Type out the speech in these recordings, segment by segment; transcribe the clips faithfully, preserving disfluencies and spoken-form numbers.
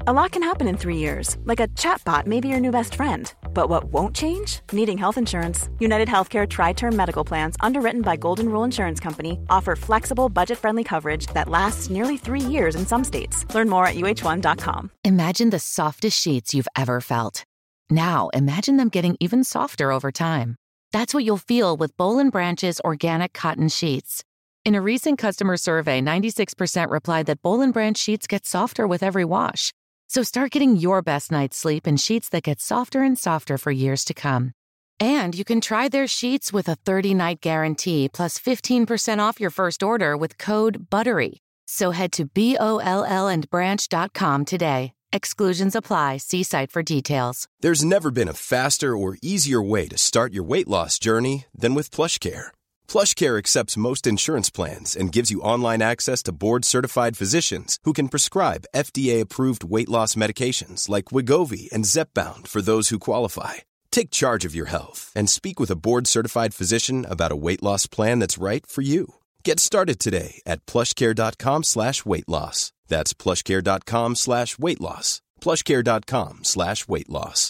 A lot can happen in three years, like a chatbot may be your new best friend. But what won't change? Needing health insurance. United Healthcare Tri-Term Medical Plans, underwritten by Golden Rule Insurance Company, offer flexible, budget-friendly coverage that lasts nearly three years in some states. Learn more at U H one dot com. Imagine the softest sheets you've ever felt. Now, imagine them getting even softer over time. That's what you'll feel with Boll and Branch's organic cotton sheets. In a recent customer survey, ninety-six percent replied that Boll and Branch sheets get softer with every wash. So start getting your best night's sleep in sheets that get softer and softer for years to come. And you can try their sheets with a thirty-night guarantee plus fifteen percent off your first order with code BUTTERY. So head to B O L L and branch dot com today. Exclusions apply. See site for details. There's never been a faster or easier way to start your weight loss journey than with PlushCare. PlushCare accepts most insurance plans and gives you online access to board-certified physicians who can prescribe F D A-approved weight loss medications like Wegovy and Zepbound for those who qualify. Take charge of your health and speak with a board-certified physician about a weight loss plan that's right for you. Get started today at plushcare.com slash weight loss. That's plushcare.com slash weight loss. plushcare.com slash weight loss.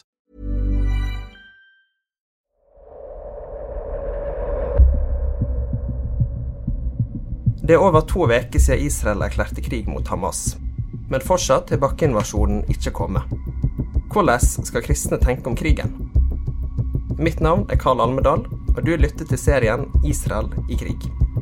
Det er over to veker siden Israel erklærte krig mot Hamas. Men fortsatt er bakkeinvasjonen ikke kommet. Hvordan skal kristne tenke om krigen? Mitt navn er Karl Almedal, og du lytter til serien Israel i krig.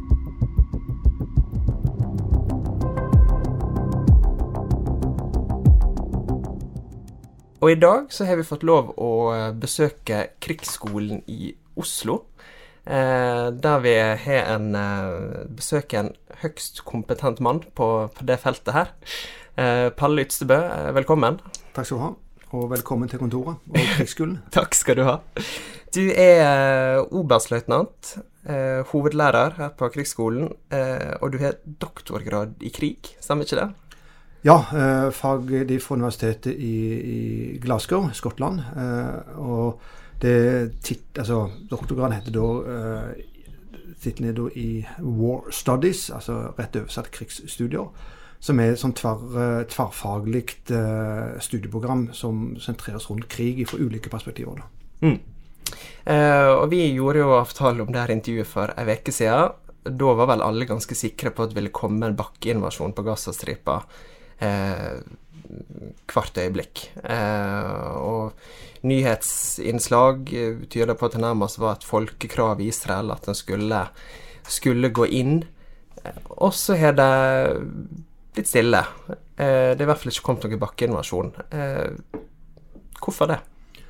Og i dag så har vi fått lov å besøke krigsskolen i Oslo, Eh, der vi har en eh, besøker en høgst kompetent mann på, på det feltet her. Eh, Palle Ytstebø, velkommen. Takk skal du ha, og velkommen til kontoret og krigsskolen. Takk skal du ha. Du er eh, oberstløytnant, eh, hovedlærer her på krigsskolen, eh, og du har doktorgrad i krig, stemmer ikke det? Ja, eh, fag de fra universitetet i, i Glasgow, Skottland, eh, og det tit, altså doktorgraden heter da uh, titlen er da i War Studies, altså rett oversatt krigsstudier, som er et sånn tver, tverrfagligt uh, studieprogram som sentreres rundt krig fra ulike perspektiver. Mm. Uh, og vi gjorde jo avtale om det her intervjuet for en veke siden. Da var vel alle ganske sikre på at det ville komme en bakkeinvasjon på Gazastripa uh, hvert øyeblikk. Uh, og nyhetsinnslag tyder på at det nærmest var et folkekrav i Israel at den skulle, skulle gå inn. Og så har det blitt stille. Det er i hvert fall ikke kommet noen bakkeinvasjon. Hvorfor det?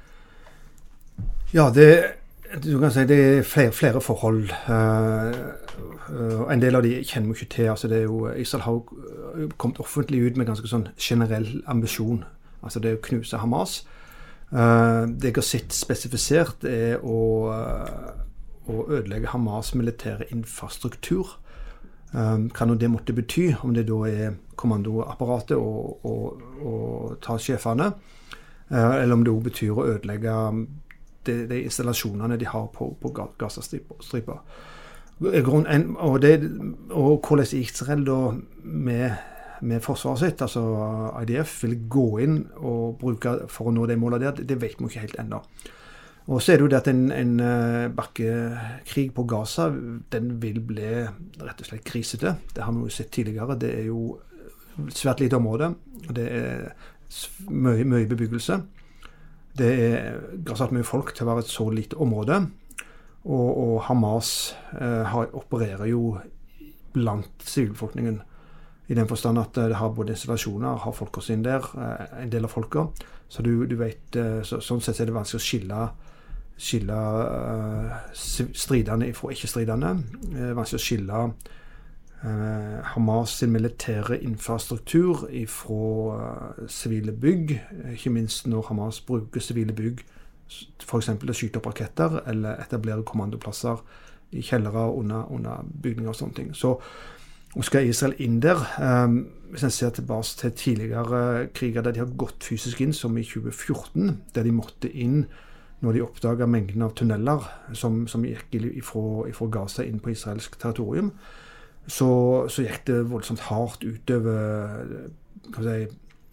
Ja, det, du kan si, det er flere, flere forhold. En del av de kjenner vi ikke til. Altså det er jo, Israel har kommet offentlig ut med ganske sånn generell ambisjon. Altså det er å knuse Hamas. Uh, det jeg har sett spesifisert er å, uh, å ødelegge Hamas militære infrastruktur. Um, hva nå det måtte bety, om det da er kommandoapparatet og, og, og ta sjefene, uh, eller om det også betyr å ødelegge de, de installasjonene de har på, på Gazastripa. Og, det, og hvordan Israel da med med forsvaret sitt, altså I D F, vil gå inn og bruke for å nå det målet der, det vet vi ikke helt enda. Og så er det jo det at en, en bakkekrig på Gaza, den vil bli rett og slett krisete. Det har vi jo sett tidligere. Det er jo svært lite område, og det er mye, mye bebyggelse. Det er ganske mye folk til å være et så lite område, og, og Hamas eh, har, opererer jo blant sivilbefolkningen, i den forstand at det har både installasjoner, har folk også inn der, en del av folka. Så du, du vet, så, sånn sett er det vanskelig å skille, skille uh, stridende fra ikke-stridende. Det er vanskelig å skille uh, Hamas sin militære infrastruktur fra sivile uh, bygg, ikke minst når Hamas bruker sivile bygg, for eksempel å skyte opp raketter, eller etablere kommandoplasser i kjellere under, under bygninger og sånne ting. Så og skal Israel inn der, um, hvis en ser tilbake til tidligere kriger der de har gått fysisk inn, som i tjue fjorten, der de måtte inn når de oppdaget mengden av tunneler som, som gikk ifra, ifra Gaza inn på israelsk territorium, så, så gikk det voldsomt hardt utover kan si,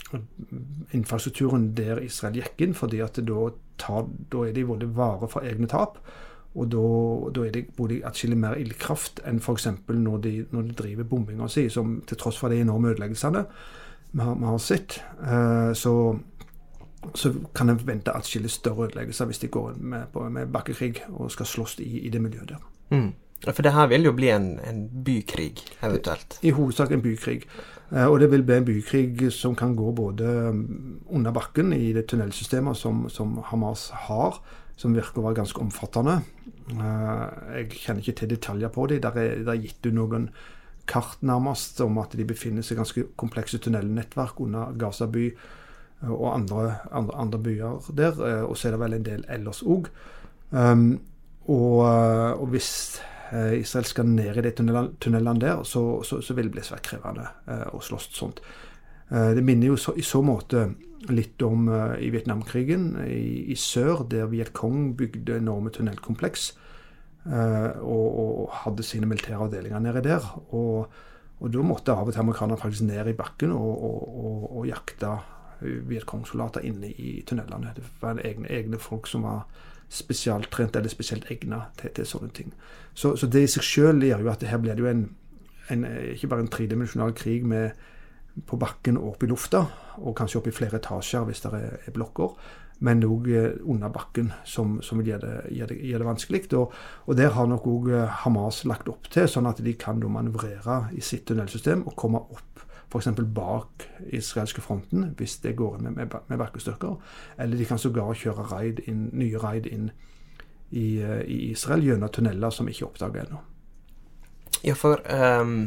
infrastrukturen der Israel gikk inn, fordi at da, tar, da er de både vare for egne tap, og da, da er det både atskillig mer ildkraft enn for eksempel når de, når de driver bombinga si, som til tross for de enorme ødeleggelsene vi har, vi har sett, uh, så, så kan en vente atskillig større ødeleggelser hvis de går med, på, med bakkekrig og skal slåss i, i det miljøet der. Mm. For det her vil jo bli en, en bykrig, eventuelt. I hovedsak en bykrig. Uh, og det vil bli en bykrig som kan gå både under bakken i det tunnelsystemet som, som Hamas har, som virker å være ganske omfattende. Uh, jeg kjenner ikke til detaljer på det. Der er, der er gitt ut noen kart nærmest om at de befinner seg ganske komplekse tunnelnettverk under Gaza by og andre, andre, andre byer der, uh, og så er det vel en del ellers også. Um, og, uh, og hvis uh, Israel skal ned i de tunnelene, tunnelene der, så, så, så vil det bli svært krevende uh, å slåss sånt. Uh, det minner jo så, i så måte litt om uh, i Vietnamkrigen i, i sør, der Viet Cong bygde enorme tunnelkompleks uh, og, og hadde sine militære avdelinger nede der. Og, og da måtte av og til amerikanerne faktisk ned i bakken og, og, og, og jakte Viet Cong-soldater inne i tunnelene. Det var egne, egne folk som var spesielt trent eller spesielt egnet til, til sånne ting. Så, så det i seg selv gjør jo at det her blir det jo en, en, ikke bare en tredimensjonal krig med på bakken og opp i lufta, og kanskje opp i flere etasjer hvis det er, er blokker, men også under bakken som, som vil gjøre det, gjøre det, gjøre det vanskelig. Og, og der har nok også Hamas lagt opp til, sånn at de kan manøvrere i sitt tunnelsystem og komme opp for eksempel bak israelske fronten, hvis det går med, med, med bakkestyrker, eller de kan sågar kjøre raid inn, nye raid inn i, i Israel gjennom tunneler som ikke er oppdaget ennå. Ja, for um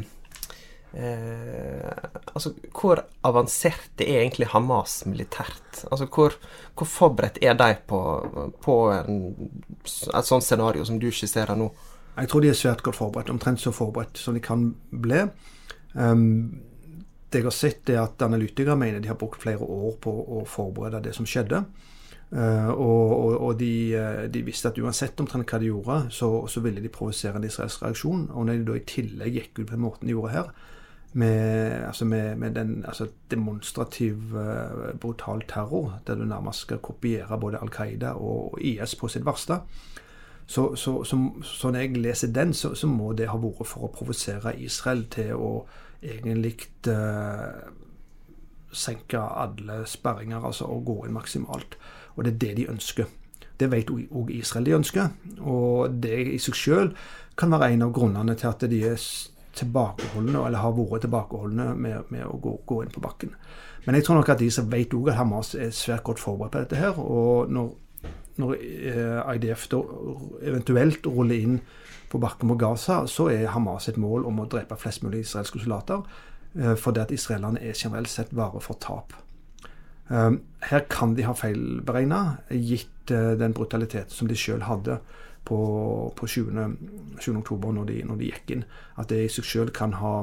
Eh, altså, hvor avansert er egentlig Hamas militært? Altså, hvor, hvor forberedt er de på, på en, et sånt scenario som du skisserer nå? Jeg tror de er svært godt forberedt, omtrent så forberedt som de kan bli. Um, det jeg har sett er at analytikere mener de har brukt flere år på å forberede det som skjedde. Uh, og og, og de, de visste at uansett omtrent hva de gjorde, så, så ville de provosere en israelsk reaksjon. Og når de da i tillegg gikk ut på den måten de gjorde her, med, altså med, med den altså demonstrativ uh, brutal terror, der du nærmest skal kopiere både Al-Qaida og I S på sitt verste. Så, så, så, så når jeg leser den, så, så må det ha vært for å provosere Israel til å egentlig uh, senke alle sperringer, altså å gå inn maksimalt. Og det er det de ønsker. Det vet også Israel de ønsker, og det i seg selv kan være en av grunnene til at de er tilbakeholdende, eller har vært tilbakeholdende med, med å gå, gå inn på bakken. Men jeg tror nok at de som vet også at Hamas er svært godt forberedt på dette her, og når, når eh, I D F da eventuelt ruller inn på bakken på Gaza, så er Hamas et mål om å drepe flest mulig israelske soldater, eh, fordi at israelerne er generelt sett vare for tap. Um, her kan de ha feilberegnet, gitt uh, den brutaliteten som de selv hadde på, på sjuende oktober når de, når de gikk inn. At det i seg selv kan ha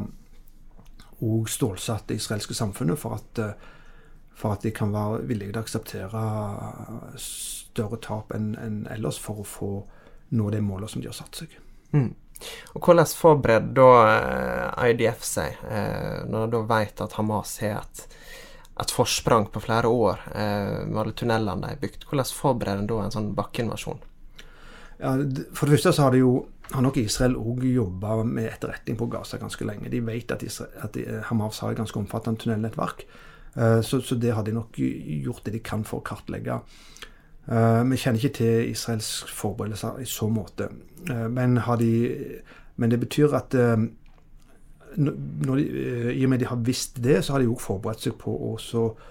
og stålsatt det israelske samfunnet for at, uh, for at de kan være villige til å akseptere større tap enn, enn ellers for å få nå det målet som de har satt seg. Mm. Og hvordan forbereder da uh, I D F seg uh, når de da vet at Hamas har et et forsprang på flere år eh, med alle tunnelene de er bygd. Hvordan forbereder en da en sånn bakkeinvasjon? Ja, for det første så har, det jo, har nok Israel også jobbet med etterretning på Gaza ganske lenge. De vet at, Israel, at Hamas har et ganske omfattende tunnelnettverk, eh, så, så det har de nok gjort det de kan for å kartlegge. Eh, vi kjenner ikke til Israels forberedelser i så måte, eh, men, har de, men det betyr at eh, Når de, i og med de har visst det, så har de jo forberedt seg på å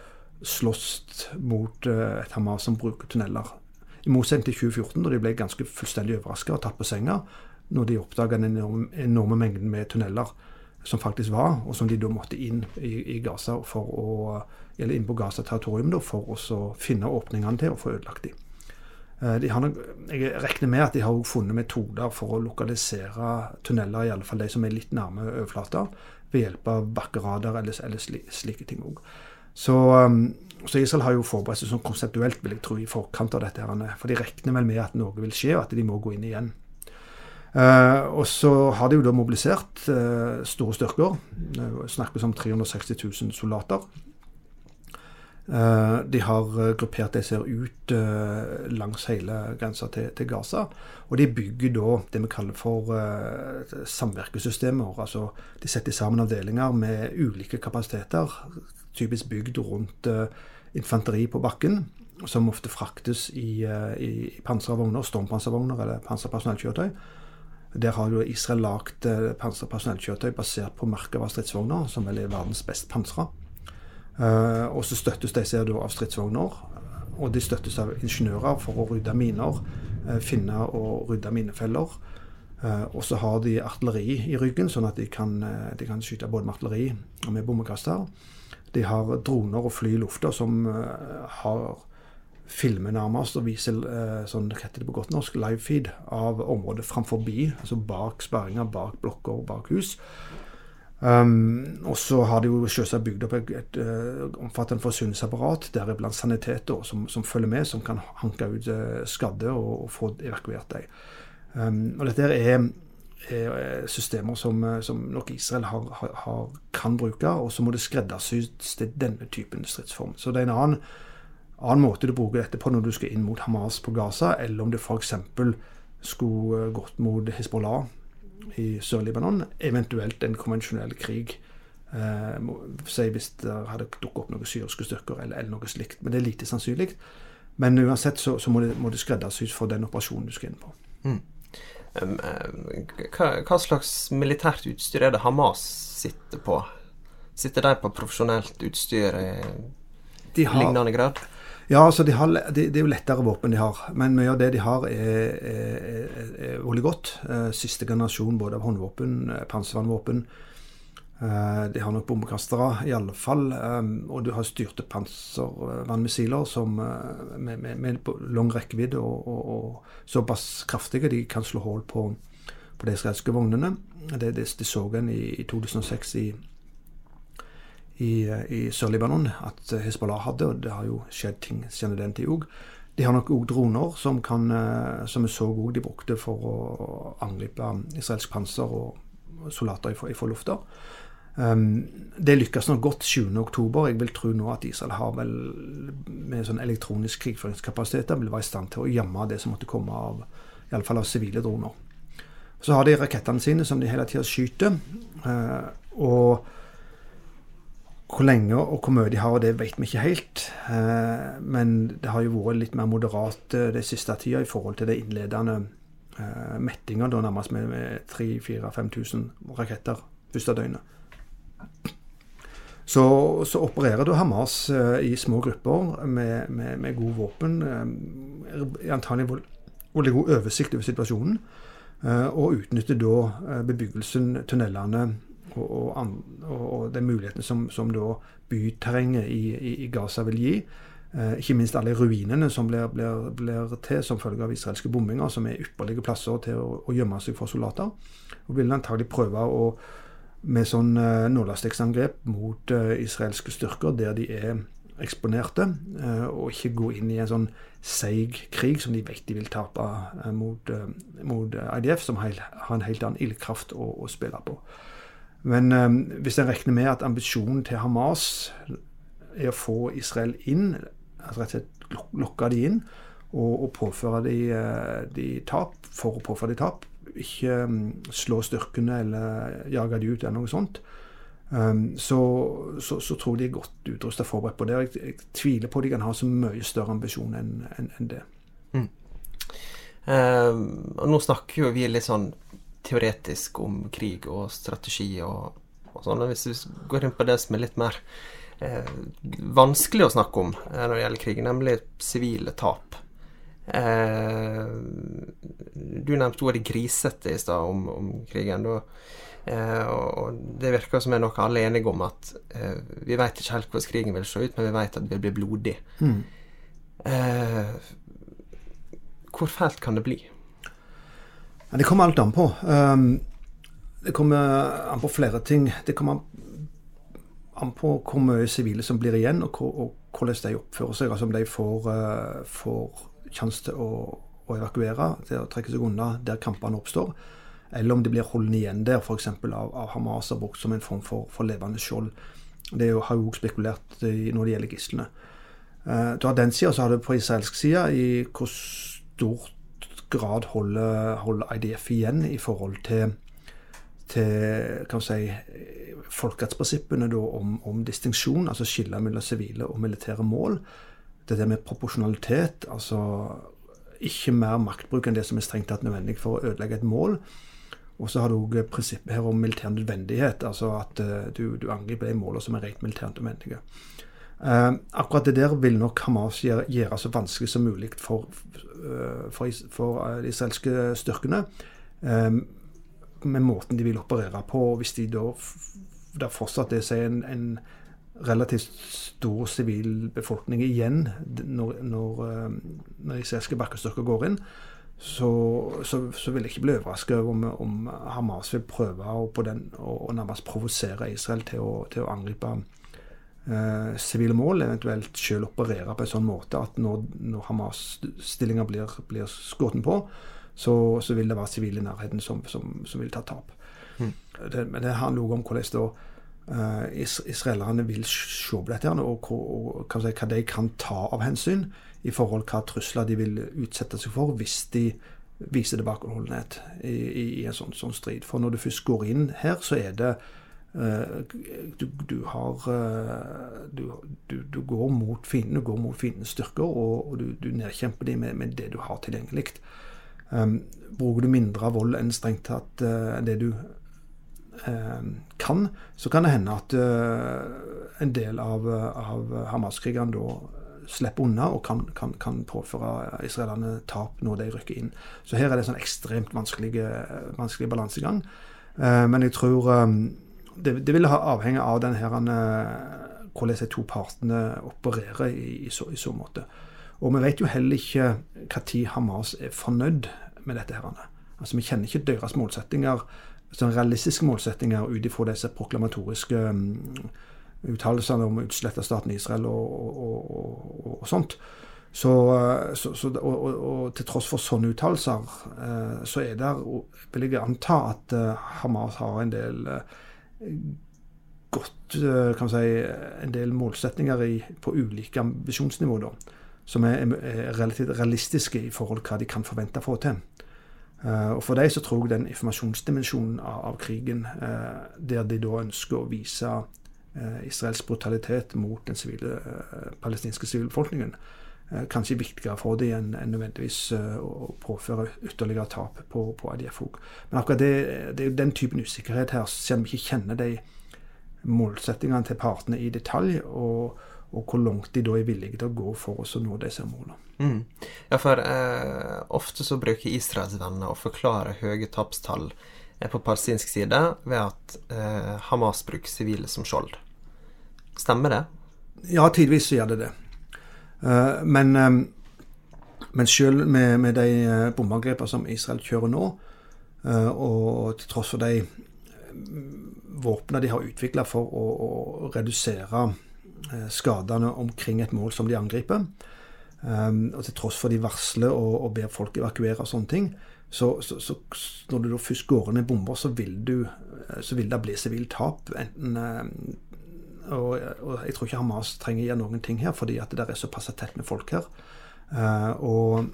slåss mot et Hamas som bruker tunneler. I motsetning til tjue fjorten, da de ble ganske fullstendig overrasket og tatt på senga, når de oppdaget den enorme, enorme mengden med tunneler som faktisk var, og som de da måtte inn i, i Gaza for å, eller inn på Gaza-territorium da, for å finne åpningene til å få ødelagt dem. De har, jeg regner med at de har funnet metoder for å lokalisere tunneler, i alle fall de som er litt nærme overflata, ved hjelp av bakkeradar eller, eller slike ting også. Så, så Israel har jo forberedt seg sånn konseptuelt, vil jeg tro, i forkant av dette her, for de regner vel med at noe vil skje, og at de må gå inn igjen. Uh, og så har de jo da mobilisert uh, store styrker, uh, snakkes om tre hundre og seksti tusen soldater, Uh, de har gruppert det ser ut uh, langs hele grensa til, til Gaza, og de bygger da det vi kaller for uh, samvirkesystemer. Altså, de setter sammen avdelinger med ulike kapasiteter, typisk bygd rundt uh, infanteri på bakken, som ofte fraktes i, uh, i panservogner, stormpanservogner eller panserpersonellkjøretøy. Der har jo Israel lagt uh, panserpersonellkjøretøy basert på Merkava stridsvogner, som vel er verdens best pansra. Uh, og så støttes de seg da av stridsvogner, og de støttes av ingeniører for å rydde miner, uh, finne og rydde minefeller. Uh, og så har de artilleri i ryggen, sånn at de kan, uh, de kan skyte både med artilleri og med bombekaster. De har droner og fly i lufta som uh, har filmer nærmest og viser, uh, sånn det heter det på godt norsk, live feed av området framforbi, altså bak sperringer, bak blokker og bak hus. Um, og så har de jo selvsagt bygd opp et, et uh, omfattende forsyningsapparat, der er blant saniteter som, som følger med, som kan hanke ut uh, skadde og, og få evakuert dem. Um, og dette er, er systemer som, som nok Israel har, har, har, kan bruke, og så må det skreddersys til denne typen stridsform. Så det er en annen, annen måte du bruker dette på når du skal inn mot Hamas på Gaza, eller om det for eksempel skulle gått mot Hezbollah i Sør-Libanon, eventuelt en konvensjonell krig, eh, si hvis det hadde dukket opp noen syriske styrker eller, eller noe slikt, men det er lite sannsynlig. Men uansett så, så må, det, må det skreddersys for den operasjonen du skal inn på. Mm. Um, hva, hva slags militært utstyr er det Hamas sitter på? Sitter de på profesjonelt utstyr i de har, lignende grad? Ja, altså de har, de, det er jo lettere våpen de har, men mye av det de har er, er, er, er veldig godt. Siste generasjon både av håndvåpen, panservannvåpen. De har nok bombekastere i alle fall, og du har styrte panservannmissiler som med, med, med lang rekkevidde og, og, og såpass kraftige de kan slå hull på, på de israelske vognene. Det, det, det så en i, i to tusen og seks i i, i Sør-Libanon at Hezbollah hadde, og det har jo skjedd ting siden den tid også. De har nok også droner som, kan, som er så gode de brukte for å angripe israelsk panser og soldater i for lufta. Um, det lykkes nok godt sjuende oktober. Jeg vil tro nå at Israel har vel med sånn elektronisk krigføringskapasitet vil være i stand til å jamme det som måtte komme av, i alle fall av sivile droner. Så har de rakettene sine som de hele tiden skyter, uh, og hvor lenge og hvor mye de har, det vet vi ikke helt. Eh, men det har jo vært litt mer moderat eh, det siste tida i forhold til det innledende eh, mettinger, da nærmest med, med tre, fire, fem tusen raketter første døgnet. Så, så opererer da Hamas eh, i små grupper med, med, med god våpen, eh, antagelig veldig god oversikt over situasjonen, eh, og utnytter da eh, bebyggelsen, tunnelene, Og, og, og, og den muligheten som, som da byterrenget i, i, i Gaza vil gi. Eh, ikke minst alle ruinene som blir, blir, blir til som følge av israelske bombinger, som er ypperlige plasser til å, å gjemme seg for soldater. Og vil antagelig prøve å, med sånn uh, nålestiksangrep mot uh, israelske styrker der de er eksponerte, uh, og ikke gå inn i en sånn seig krig som de vet de vil tape uh, mot, uh, mot I D F, som har, har en helt annen ildkraft å, å spille på. Men um, hvis jeg regner med at ambisjonen til Hamas er å få Israel inn, altså rett og slett lokke de inn, og, og påføre de, de tap, for å påføre de tap, ikke um, slå styrkene eller jage de ut eller noe sånt, um, så, så, så tror de er godt utrustet forberedt på det. Jeg, jeg tviler på at de kan ha så mye større ambisjon enn, enn, enn det. Mm. Uh, og nå snakker jo vi litt sånn teoretisk om krig og strategi og, og sånn. Hvis vi går inn på det som er litt mer eh, vanskelig å snakke om eh, når det gjelder krig, nemlig sivile tap. Eh, du nevnte ordet grisete i sted om, om krigen, da, eh, og det virker som er noe alle er enige om, at eh, vi vet ikke helt hvordan krigen vil se ut, men vi vet at det vil bli blodig. Mm. Eh, hvor fælt kan det bli? Ja, det kommer alt an på. Um, det kommer an på flere ting. Det kommer an på hvor mye sivile som blir igjen, og, og hvordan de oppfører seg. Altså om de får, uh, får sjanse til å, å evakuere, til å trekke seg unna der kampene oppstår, eller om de blir holdende igjen der, for eksempel av, av Hamas og brukt som en form for, for levende skjold. Det har jo også spekulert i når det gjelder gislene. Du har den siden, så har du på israelsk side i hvor stort grad holder, holder I D F igjen i forhold til, til kan man si, folkerettsprinsippene da, om, om distinksjon, altså skille mellom sivile og militære mål. Det der med proporsjonalitet, altså ikke mer maktbruk enn det som er strengt tatt nødvendig for å ødelegge et mål. Og så har du også prinsippet her om militær nødvendighet, altså at uh, du, du angriper de målene som er rent militært nødvendige. Uh, akkurat det der vil nok Hamas gjøre, gjøre så vanskelig som mulig for, uh, for, for uh, de israelske styrkene, uh, med måten de vil operere på, hvis de da, da fortsatt det er en, en relativt stor sivil befolkning igjen når, når, uh, når israelske bakkestyrker går inn, Så, så, så vil jeg ikke bli overrasket om, om Hamas vil prøve å, på den, å, å nærmest provosere Israel til å, til å angripe eh, sivile mål, eventuelt selv operere på en sånn måte at når, når Hamas-stillinger blir, blir skåten på, så, så vil det være sivile i nærheten som, som, som vil ta tap. Mm. Det, men det handler også om hvordan da, eh, is, israelerne vil se på dette her, og, og, og hva, hva de kan ta av hensyn i forhold til hva trusler de vil utsette seg for hvis de viser tilbakeholdenhet i, i, i en sånn, sånn strid. For når du først går inn her, så er det uh, du, du har uh, du, du, du går mot fienden, du går mot fiendens styrker, og, og du, du nedkjemper dem med, med det du har tilgjengelig. Um, bruker du mindre vold enn strengt tatt uh, det du uh, kan, så kan det hende at uh, en del av, av Hamas-krigene da slipper unna og kan, kan, kan påføre israelerne tap når de rykker inn. Så her er det sånn ekstremt vanskelig, vanskelig balansegang. Uh, men jeg tror um, det, det vil ha avhenge av den her, uh, hvordan de to partene opererer i, i, så, i så måte. Og vi vet jo heller ikke hva tid Hamas er fornøyd med dette her. Altså vi kjenner ikke deres målsettinger, sånn realistiske målsettinger ut ifra disse proklamatoriske um, uttalelsene om utslett av staten Israel og, og, og, og, og sånt. Så, så, så, og, og, og til tross for sånne uttalelser, eh, så er det, vil jeg anta at eh, Hamas har en del eh, godt, eh, kan man si, en del målsetninger i, på ulike ambisjonsnivå da, som er, er relativt realistiske i forhold til hva de kan forvente å få til. Uh, og for deg så tror jeg den informasjonsdimensjonen av, av krigen, uh, der de da ønsker å vise uh, Israels brutalitet mot den civile, uh, palestinske sivilbefolkningen, uh, kanskje viktigere for dem enn, enn nødvendigvis uh, å påføre ytterligere tap på, på I D F O. Men akkurat det, det er jo den typen usikkerhet her, selv om vi ikke kjenner de målsettingene til partene i detalj, og, og hvor langt de da er villige til å gå for oss å nå disse målene. Mm. Ja, for eh, ofte så bruker Israels venner å forklare høye tapstall eh, på palestinsk side ved at eh, Hamas bruker sivile som skjold. Stemmer det? Ja, tidvis så gjør det det. Uh, men, um, men selv med, med de bombeangrepene som Israel kjører nå, uh, og til tross for de våpnene de har utviklet for å, å redusere uh, skadene omkring et mål som de angriper, Um, og til tross for de varsler og, og ber folk evakuere og sånne ting, så, så, så når du da først går ned bomber, så vil, du, så vil det bli sivil tap. Enten, um, og, og jeg tror ikke Hamas trenger å gjøre noen ting her, fordi at det der er såpass tett med folk her. Uh, og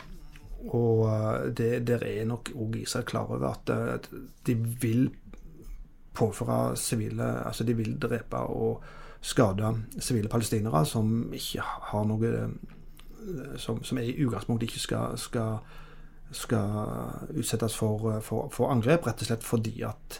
og det, der er nok også Israel klar over at, at de vil påføre sivile, altså de vil drepe og skade sivile palestinere som ikke har noe Som, som i utgangspunktet ikke skal, skal, skal utsettes for, for, for angrep, rett og slett fordi at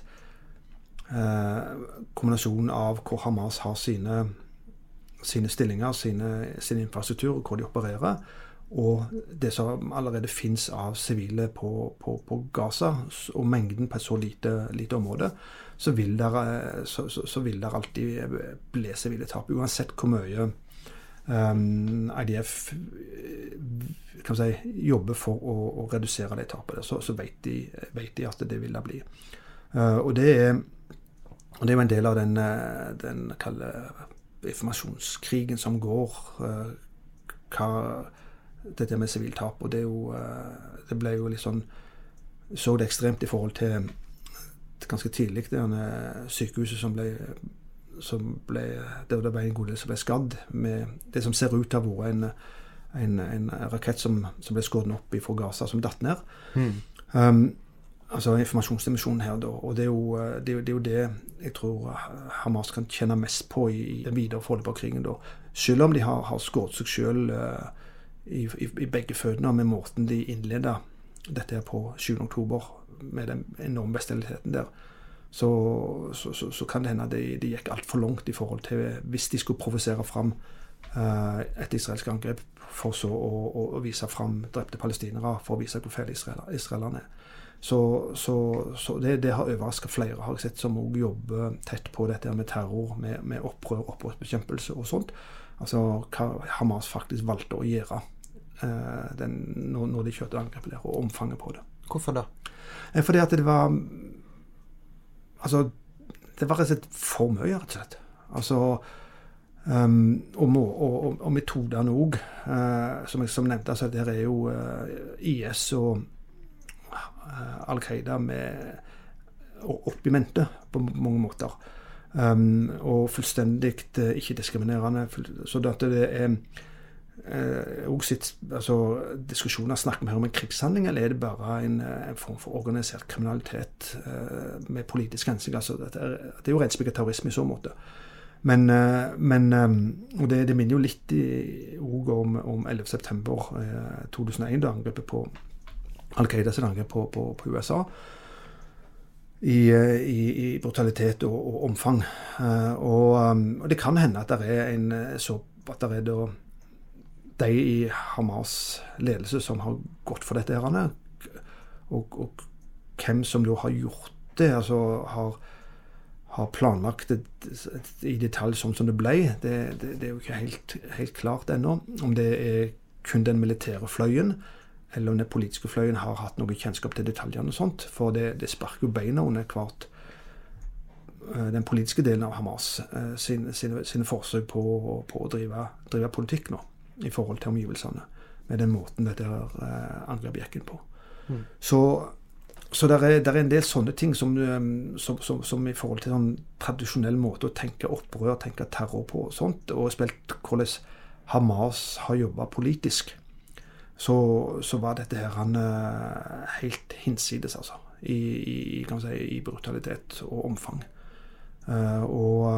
eh, kombinasjonen av hvor Hamas har sine, sine stillinger, sine, sin infrastruktur, hvor de opererer, og det som allerede finnes av sivile på, på, på Gaza, og mengden på et så lite, lite område, så vil der, så, så, så vil der alltid bli sivile tap, uansett hvor mye Um, I D F kan man si, jobber for å, å redusere det tapet, så, så vet, de, vet de at det vil det bli. Uh, og, det er, og det er jo en del av den, den kalle informasjonskrigen som går, uh, hva dette med sivil tap, og det er jo uh, det ble jo litt sånn, så det ekstremt i forhold til, til ganske tidlig det sykehuset som ble som ble, det var en god del som ble skadd med det som ser ut til å ha vært en, en, en rakett som, som ble skåret opp fra Gaza, som datt ned. Mm. Um, altså informasjonsdimensjonen her da, og det er, jo, det, er jo, det er jo det jeg tror Hamas kan kjenne mest på i, i den videre forholdet på krigen da. Selv om de har, har skåret seg selv uh, i, i, i begge fødene med måten de innleder dette her på sjuende oktober med den enorme bestialiteten der, så, så, så, så kan det hende at de, de gikk alt for langt i forhold til hvis de skulle provosere fram uh, et israelsk angrep for så å, å, å vise fram drepte palestinere for å vise hvor feil israelerne er. Så, så, så det, det har overrasket flere, har jeg sett, som også jobber tett på dette med terror, med, med opprør, opprørsbekjempelse og sånt. Altså hva Hamas faktisk valgte å gjøre uh, den, når, når de kjørte angrepet der, og omfanget på det. Hvorfor da? Fordi at det var altså det var rett og slett for mye rett og slett altså um, og, må, og, og metoderne også uh, som jeg som nevnte altså der er jo uh, I S og uh, Al-Qaida med opp i mente på mange måter um, og fullstendig uh, ikke diskriminerende så at det er Eh, og sitt, altså, diskusjoner snakker vi her om en krigshandling eller er det bare en, en form for organisert kriminalitet eh, med politisk hensyn altså, det, er, det er jo rett terrorisme i så måte men, eh, men og det, det minner jo litt i, om, om ellevte september eh, to tusen og en da angrepet på Al-Qaida sin angrep på, på, på U S A i, i, i brutalitet og, og omfang eh, og, og det kan hende at det er en så at det er da de i Hamas ledelse som har gått for dette her, og, og hvem som da har gjort det, altså har, har planlagt det i detalj sånn som det ble, det, det, det er jo ikke helt, helt klart ennå. Om det er kun den militære fløyen, eller om den politiske fløyen har hatt noe kjennskap til detaljene og sånt, for det, det sparker jo beina under hvert den politiske delen av Hamas sine, sine, sine forsøk på, på å drive, drive politikk nå. I forhold til omgivelsene med den måten dette uh, angrep gikk inn på. Mm. Så, så der er, der er en del sånne ting som, um, som, som, som i forhold til en tradisjonell måte å tenke opprør, tenke terror på og sånt, og spilt hvordan Hamas har jobbet politisk, så, så var dette her han, uh, helt hinsides altså, i, i, kan man si, i brutalitet og omfang. Uh, og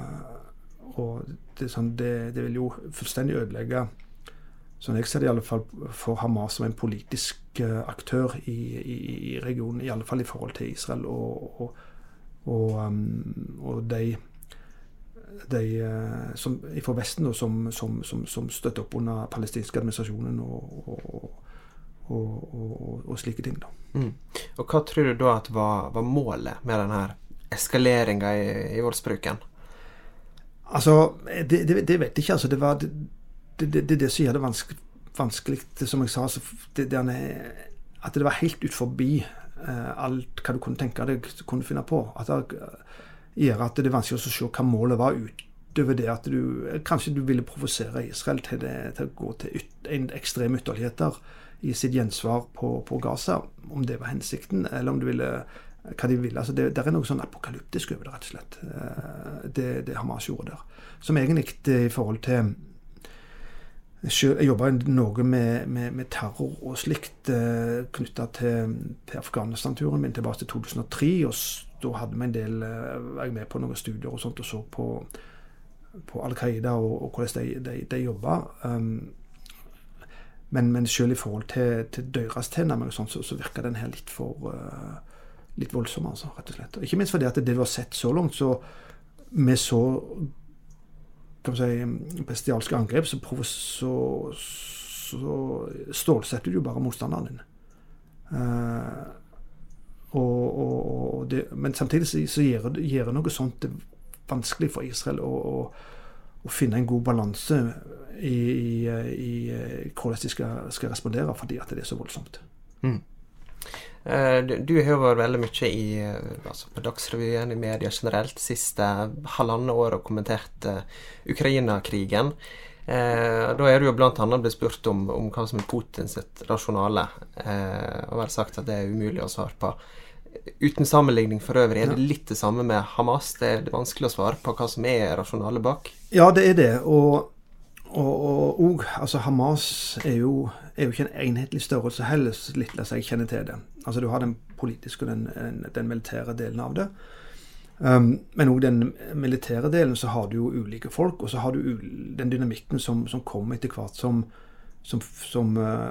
og det, sånn, det, det vil jo fullstendig ødelegge sånn jeg ser det i alle fall for Hamas som en politisk uh, aktør i, i, i regionen, i alle fall i forhold til Israel og, og, og, um, og de, de uh, som, fra Vesten og som, som, som, som støtter opp under palestinske administrasjonen og, og, og, og, og slike ting da. Mm. Og hva tror du da at var, var målet med denne eskaleringen i, i voldsbruken? Altså, det, det, det vet jeg ikke, altså, det var det, det, det, det, det som gjør det vanskelig, vanskelig det, som jeg sa, altså, det, det er, at det var helt ut forbi uh, alt hva du kunne tenke deg, du kunne finne på, at det gjør at det er vanskelig å se hva målet var utover det, at du, kanskje du ville provosere Israel til, det, til å gå til yt, en ekstrem ytterligheter i sitt gjensvar på, på Gaza, om det var hensikten, eller om du ville hva de ville. Altså det, det er noe sånn apokalyptisk over det, rett og slett. Det, det Hamas gjorde der. Som egentlig i forhold til jeg jobbet noe med, med, med terror og slikt knyttet til, til Afghanistan-turen min tilbake til to tusen og tre, og da hadde vi en del var jeg med på noen studier og sånt, og så på, på Al-Qaida og, og hvordan de, de, de jobbet. Um, men, men selv i forhold til, til deres tilnærming og sånt, så, så virker den her litt for uh, litt voldsom, altså, rett og slett. Og ikke minst fordi at det du har sett så langt, så med så kan man si, bestialske angrep, så, så, så stålsetter du jo bare motstanderen din. Uh, og, og, og det, men samtidig så, så gjør, det, gjør det noe sånt det vanskelig for Israel å, å, å finne en god balanse i, i, i, i hvordan de skal, skal respondere, fordi at det er så voldsomt. Mm. Du, du har vært veldig mye i, altså på Dagsrevyen, i media generelt, siste halvannet år og kommentert uh, Ukraina-krigen. Uh, da er du jo blant annet blitt spurt om, om hva som er Putins rasjonale, uh, og vel sagt at det er umulig å svare på. uten sammenligning for øvrig, er det litt det samme med Hamas? Det er vanskelig å svare på hva som er rasjonale bak. Ja, det er det, og, og, og, og altså Hamas er jo, er jo ikke en enhetlig størrelse heller, litt la seg kjenne til det. Altså du har den politiske og den, den militære delen av det. Um, men også den militære delen så har du jo ulike folk, og så har du den dynamikken som, som kommer etter hvert som, som, som uh,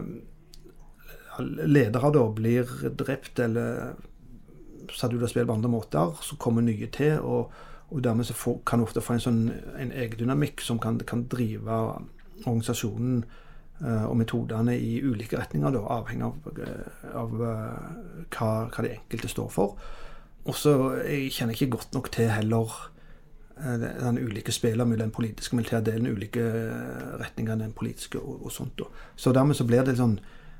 ledere da blir drept eller satt ut av spill på andre måter, så kommer nye til, og, og dermed så får, kan du ofte få en sånn en egen dynamikk som kan, kan drive organisasjonen uh, og metodene i ulike retninger, da, avhengig av, av uh, hva, hva de enkelte står for. Og så jeg kjenner ikke godt nok til heller uh, den ulike spiller med den politiske militære delen, ulike retninger den politiske og, og sånt. Da. Så dermed så blir det sånn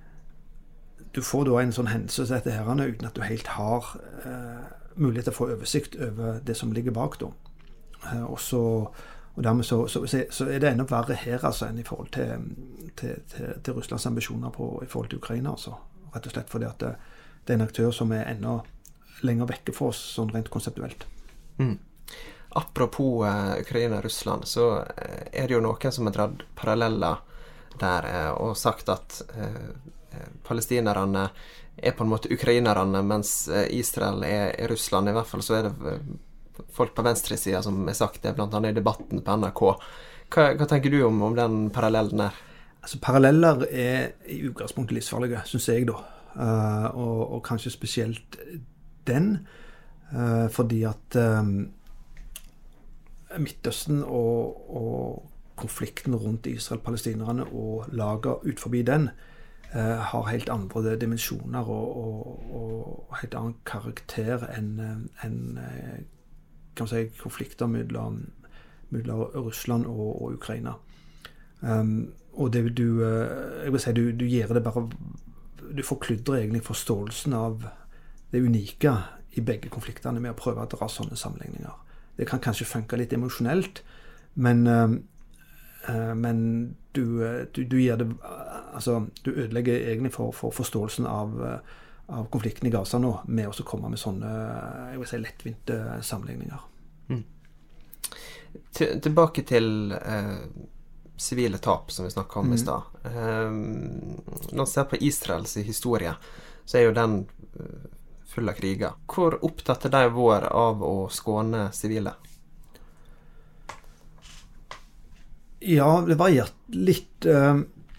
du får da en sånn hendelse til dette her, uten at du helt har eh, mulighet til å få oversikt over det som ligger bak da. Eh, og, så, og dermed så, så, så er det enda verre her altså, enn i forhold til, til, til, til Russlands ambisjoner på, i forhold til Ukraina. Altså. Rett og slett fordi at det, det er en aktør som er enda lenger vekke for oss, sånn rent konseptuelt. Mm. Apropos eh, Ukraina og Russland, så eh, er det jo noen som har dratt paralleller der eh, og sagt at eh, palestinerne er på en måte ukrainerne, mens Israel er, er Russland. I hvert fall så er det folk på venstresiden som har sagt det, blant annet i debatten på N R K. Hva, hva tenker du om, om den parallellen der? Altså, paralleller er i utgangspunktet livsfarlige, synes jeg da. Uh, og, og kanskje spesielt den, uh, fordi at um, Midtøsten og, og konflikten rundt Israel-palestinerne og laget ut forbi den Uh, har helt andre dimensjoner og, og, og helt annen karakter enn en, kan man si, konflikter mellom, mellom Russland og, og Ukraina. Um, og det du, uh, jeg vil si, du, du gjør det bare, du forkludrer egentlig forståelsen av det unike i begge konfliktene med å prøve å dra sånne sammenligninger. Det kan kanskje funke litt emosjonelt, men um, men du, du, du gir det altså, du ødelegger egentlig for, for forståelsen av, av konflikten i Gaza nå med å komme med sånne jeg vil si, lettvinte sammenligninger. Mm. Til, tilbake til eh, sivile tap som vi snakket om mm. i sted. Eh, når vi ser på Israels historie, så er jo den full av kriger. Hvor opptatt er de vår av å skåne sivile? Ja, det variert litt, uh,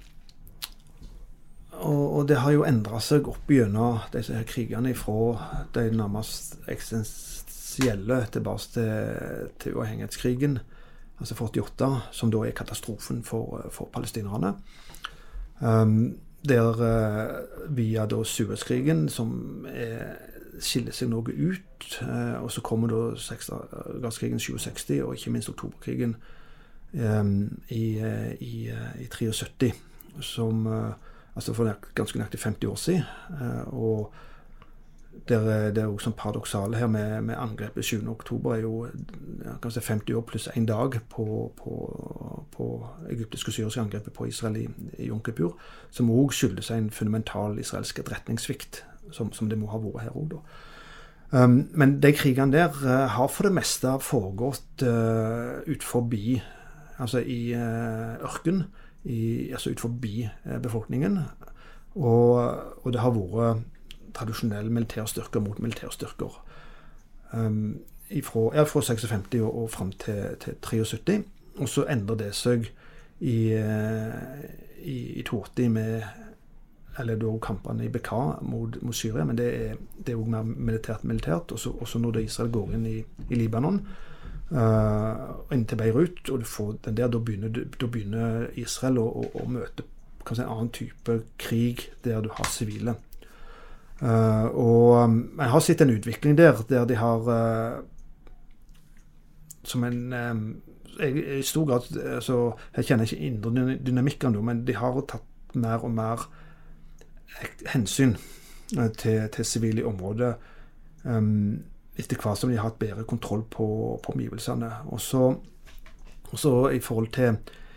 og, og det har jo endret seg opp gjennom disse her krigene fra de nærmest eksistensielle tilbake til, til uavhengighetskrigen, altså førtiåtte, som da er katastrofen for, for palestinerne. Um, der uh, via da Suezkrigen, som er, skiller seg noe ut, uh, og så kommer da seksdagerskrigen syttiseks, og ikke minst oktoberkrigen, Um, i, i, i syttitre, som uh, altså for ganske nøyaktig femti år siden, uh, og der, det er jo sånn paradoksale her med, med angrepet sjuende oktober er jo kan si femti år pluss en dag på, på, på egyptiske og syriske angrepet på Israel i, i Yom Kippur, som også skyldes en fundamental israelsk etterretningssvikt, som, som det må ha vært her også da. Um, men de krigene der uh, har for det meste foregått uh, ut forbi altså i uh, ørken, i, altså ut forbi uh, befolkningen, og, og det har vært tradisjonelle militærstyrker mot militærstyrker. Um, ifra, ja, fra sekstifem og, og frem til, til syttitre, og så endrer det seg i, uh, i, i åtti med, eller da kampene i Bekaa mot, mot Syria, men det er, det er jo mer militært-militært, og så, også når Israel går inn i, i Libanon, Uh, inn til Beirut, og du får den der, da begynner, da begynner Israel å, å, å møte kanskje en annen type krig der du har sivile. Uh, og um, jeg har sett en utvikling der, der de har uh, som en um, jeg, i stor grad, altså, jeg kjenner ikke indre dynamikken nå, men de har tatt mer og mer hensyn uh, til, til sivile områder um, etter hva som de har hatt bedre kontroll på, på omgivelsene. Og så, og så i forhold til,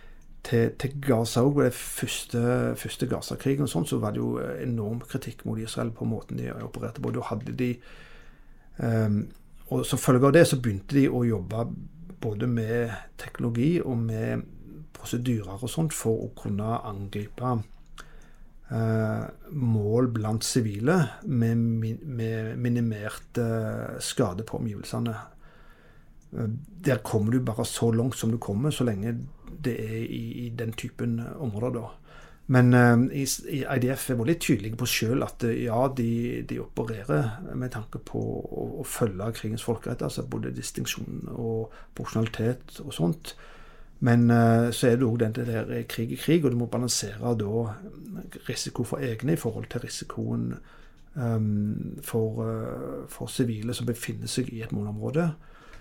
til, til Gaza også, det første, første Gaza-krigen og sånt, så var det jo enorm kritikk mot Israel på måten de opererte på. Da hadde de, um, og som følge av det, så begynte de å jobbe både med teknologi og med prosedyrer og sånt for å kunne angripe uh, mål blant sivile med, med minimert uh, skade på omgivelsene. Uh, der kommer du bare så langt som du kommer, så lenge det er i, i den typen områder da. Men uh, i, i I D F er veldig tydelige på selv at uh, ja, de, de opererer med tanke på å, å følge krigens folkerett, altså både distinksjon og proporsjonalitet og sånt. Men uh, så er det også den der krig i krig, og du må balansere da risiko for egne i forhold til risikoen um, for, uh, for sivile som befinner seg i et målområde.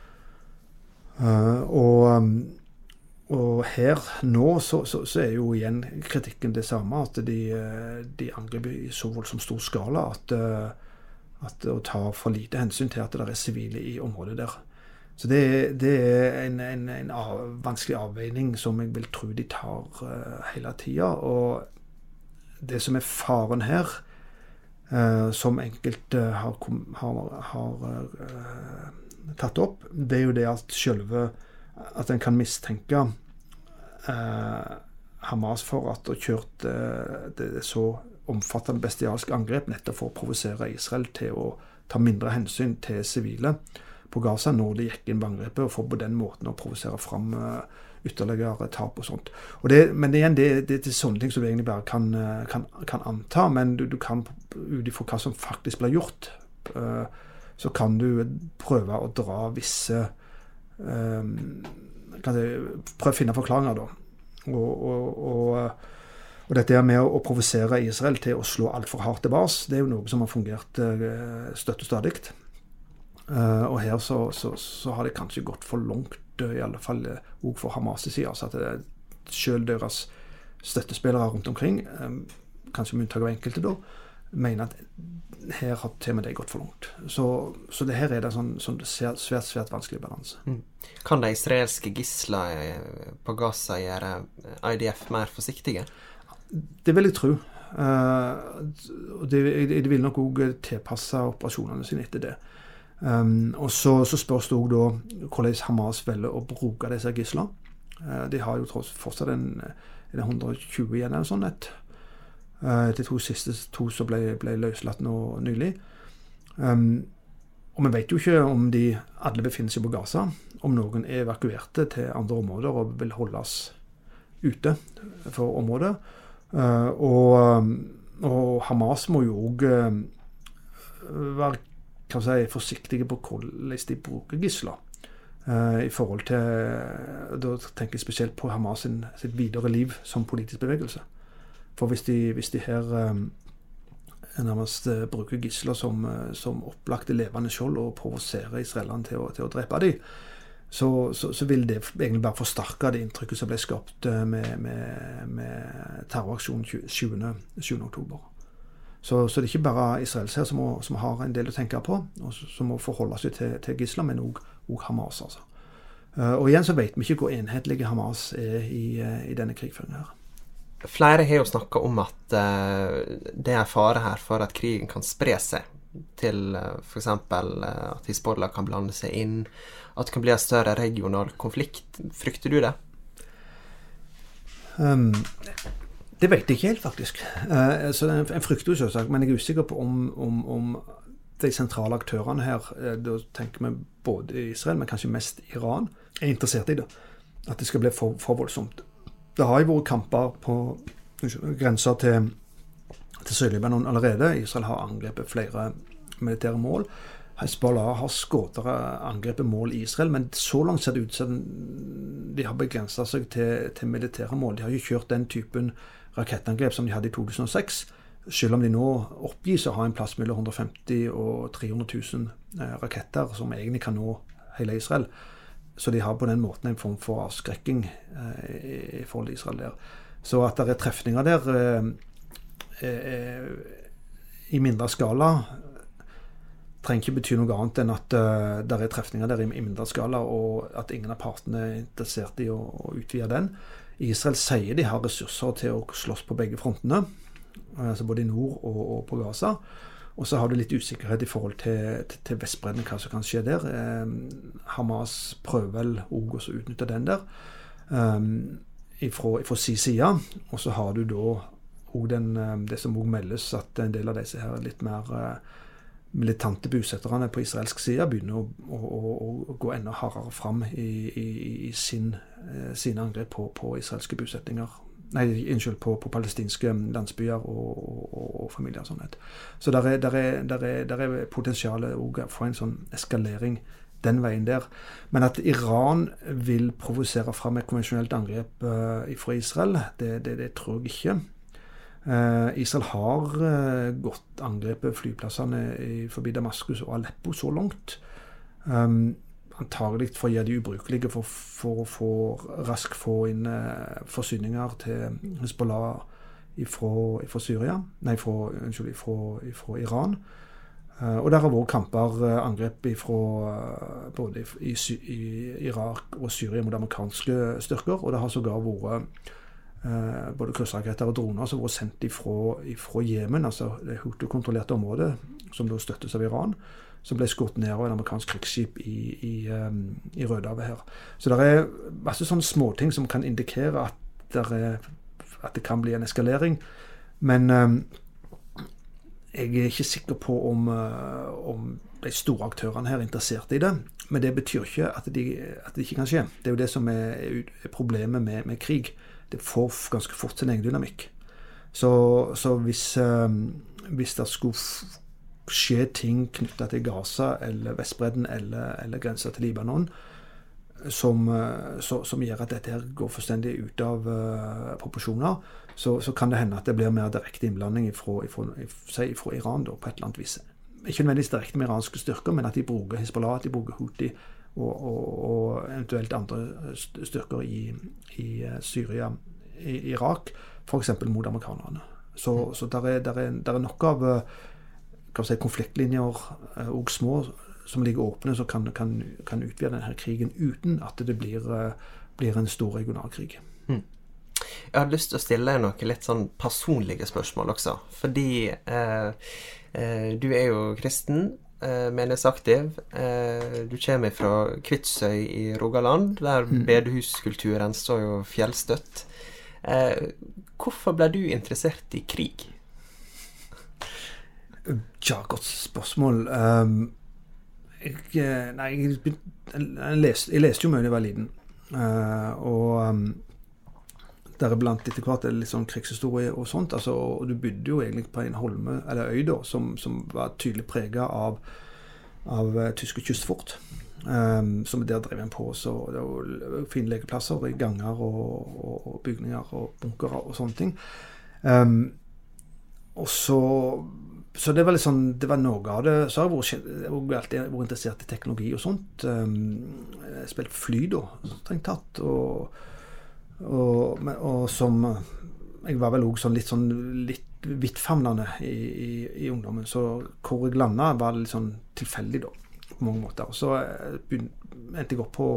Uh, og um, Og her nå så, så, så er jo igjen kritikken det samme, at de, de angriper i så voldsomt stor skala at, at å ta for lite hensyn til at det er sivile i området der. Så det, det er en, en, en av, vanskelig avveining som jeg vil tro de tar uh, hele tiden. Og det som er faren her, uh, som enkelte har, har, har uh, tatt opp, det er jo det at selve at en kan mistenke eh, Hamas for at å ha kjørt eh, det så omfattende bestialske angrep nettopp for å provosere Israel til å ta mindre hensyn til sivile på Gaza når de gikk inn på angrepet, og for på den måten å provosere fram eh, ytterligere tap og sånt. Og det, men igjen, det, det, det er sånne ting som du egentlig bare kan, kan, kan anta, men du, du kan ut ifra hva som faktisk blir gjort, eh, så kan du prøve å dra visse Um, kan jeg prøve å finne forklaringer da og, og, og, og dette med å, å provosere Israel til å slå alt for hardt til bas, det er jo noe som har fungert uh, støtt og stadig uh, og her så, så, så har det kanskje gått for langt uh, i alle fall uh, også for Hamas' side, altså at det, selv deres støttespillere rundt omkring um, kanskje med unntak av enkelte da mener at her har til og med det gått for langt. Så, så det her er det sånn, sånn svært, svært, svært vanskelig balanse. Mm. Kan de israelske gisler på Gaza gjøre I D F mer forsiktige? Det vil jeg tro. Uh, det, det vil nok også tilpasse operasjonene sine etter det. Um, og så, så spørs det også da hvordan Hamas velger å bruke disse gisler. Uh, de har jo tross fortsatt en, en hundre og tjue igjen eller sånn et Uh, de to siste to som ble, ble løslatt nå nylig. Um, og vi vet jo ikke om de alle befinner seg på Gaza, om noen er evakuerte til andre områder og vil holdes ute for området. Uh, og, og Hamas må jo også uh, være kan si, forsiktige på hvordan de bruker gisler. Uh, I forhold til, da tenker jeg spesielt på Hamas sin, sitt videre liv som politisk bevegelse. For hvis de, hvis de her um, nærmest uh, bruker gisler som, uh, som opplagte levende skjold og provoserer israelerne til å, til å drepe dem, så, så, så vil det egentlig bare forsterke det inntrykket som ble skapt uh, med, med, med terroraksjonen tjuende oktober. Så, så det er ikke bare Israel her som, må, som har en del å tenke på, og som må forholde seg til, til gisler, men også Hamas. Altså. Uh, og igjen så vet vi ikke hvor enhetlige Hamas er i, uh, i denne krigføringen her. Flere har jo snakket om at uh, det er fare her for at krigen kan spre seg til uh, for eksempel uh, at Hizbollah kan blande seg inn, at det kan bli en større regional konflikt. Frykter du det? Um, det vet jeg ikke helt faktisk. Uh, så en, en frykter jo selvsagt, men jeg er usikker på om, om, om de sentrale aktørene her, uh, da tenker vi både Israel, men kanskje mest Iran, er interessert i det. At det skal bli for, for voldsomt. Det har jo vært kamper på grenser til, til Sør-Libanon allerede. Israel har angrepet flere militære mål. Hezbollah har skutt angrepet mål i Israel, men så langt ser det ut som de har begrenset seg til, til militære mål. De har jo kjørt den typen rakettangrep som de hadde i to tusen og seks, selv om de nå oppgis å ha en plass mellom hundre og femti og tre hundre tusen raketter som egentlig kan nå hele Israel. Så de har på den måten en form for avskrekking eh, i forhold til Israel der. Så at det er trefninger der eh, eh, i mindre skala trenger ikke bety noe annet enn at uh, det er trefninger der i, i mindre skala, og at ingen av partene er interessert i å, å utvide den. Israel sier de har ressurser til å slåss på begge frontene, altså både i nord og, og på Gaza. Og så har du litt usikkerhet i forhold til, til, til Vestbredden, hva som kan skje der. Eh, Hamas prøver vel også å utnytte den der, um, ifra, ifra sin side. Og så har du da og den, det som også meldes, at en del av disse her litt mer uh, militante bosetterne på israelsk side begynner å, å, å, å gå enda hardere frem i, i, i sin, uh, sine angrep på, på israelske bosettinger. Nei, unnskyld, på, på palestinske landsbyer og, og, og familier og sånt. Så der er, der er, der er, der er potensialet for en sånn eskalering den veien der. Men at Iran vil provosere frem et konvensjonelt angrep uh, fra Israel, det, det, det tror jeg ikke. Uh, Israel har uh, gått angrepet flyplassene i, forbi Damaskus og Aleppo så langt. Um, antagelig for å gjøre de ubrukelige for, for å få raskt få inn uh, forsyninger til Hezbollah fra Syria, nei, fra, unnskyld, fra Iran. Uh, og der har vært kamper, uh, angrep fra uh, både i, i, i Irak og Syria mot amerikanske styrker, og det har sågar vært uh, både kryssraketter og droner som har vært sendt fra Jemen, altså det Houthi-kontrollerte området, som da støttes av Iran, som ble skutt ned av en amerikansk krigsskip i, i, um, i Rødehavet her. Så det er masse sånne småting som kan indikere at, der er, at det kan bli en eskalering. Men um, jeg er ikke sikker på om, uh, om de store aktørene her er interessert i det. Men det betyr ikke at, de, at det ikke kan skje. Det er jo det som er, er problemet med, med krig. Det får ganske fort sin egen dynamikk. Så, så hvis, um, hvis det skulle skje ting knyttet til Gaza eller Vestbredden eller, eller grenser til Libanon som, så, som gjør at dette her går fullstendig ut av uh, proporsjoner, så, så kan det hende at det blir mer direkte innblanding ifra, ifra, ifra, ifra Iran da, på et eller annet vis. Ikke nødvendigvis direkte med iranske styrker, men at de bruker Hezbollah, at de bruker Houthi og, og, og eventuelt andre styrker i, i Syria, i Irak, for eksempel mot amerikanerne. Så, så der er, der er, der er nok av kan si, konfliktlinjer og små som ligger åpne, som kan, kan, kan utvide denne krigen uten at det blir, blir en stor regionalkrig. Mm. Jeg hadde lyst til å stille deg noen litt sånn personlige spørsmål også, fordi eh, eh, du er jo kristen, eh, menighetsaktiv, eh, du kommer fra Kvitsøy i Rogaland, der mm. bedehuskulturen står jo fjellstøtt. Eh, hvorfor ble du interessert i krig? Ja, godt spørsmål. Um, jeg, nei, jeg, jeg, leste, jeg leste jo mye da jeg var liten. Uh, og um, deriblant etter hvert er det litt sånn krigshistorie og sånt. Altså, og du bodde jo egentlig på en holme, eller øy da, som, som var tydelig preget av, av uh, tyske kystfort. Um, som der drev en på. Så det var fine lekeplasser i ganger og, og, og bygninger og bunkere og sånne ting. Um, og så Så det var litt sånn, det var noe av det. Så har jeg vært, alltid vært interessert i teknologi og sånt. Um, jeg spilte fly da, strengt tatt. Og, og, og som, jeg var vel også sånn litt sånn litt vidtfamlende i, i, i ungdommen. Så hvor jeg landet var litt sånn tilfeldig da, på mange måter. Så endte jeg opp på,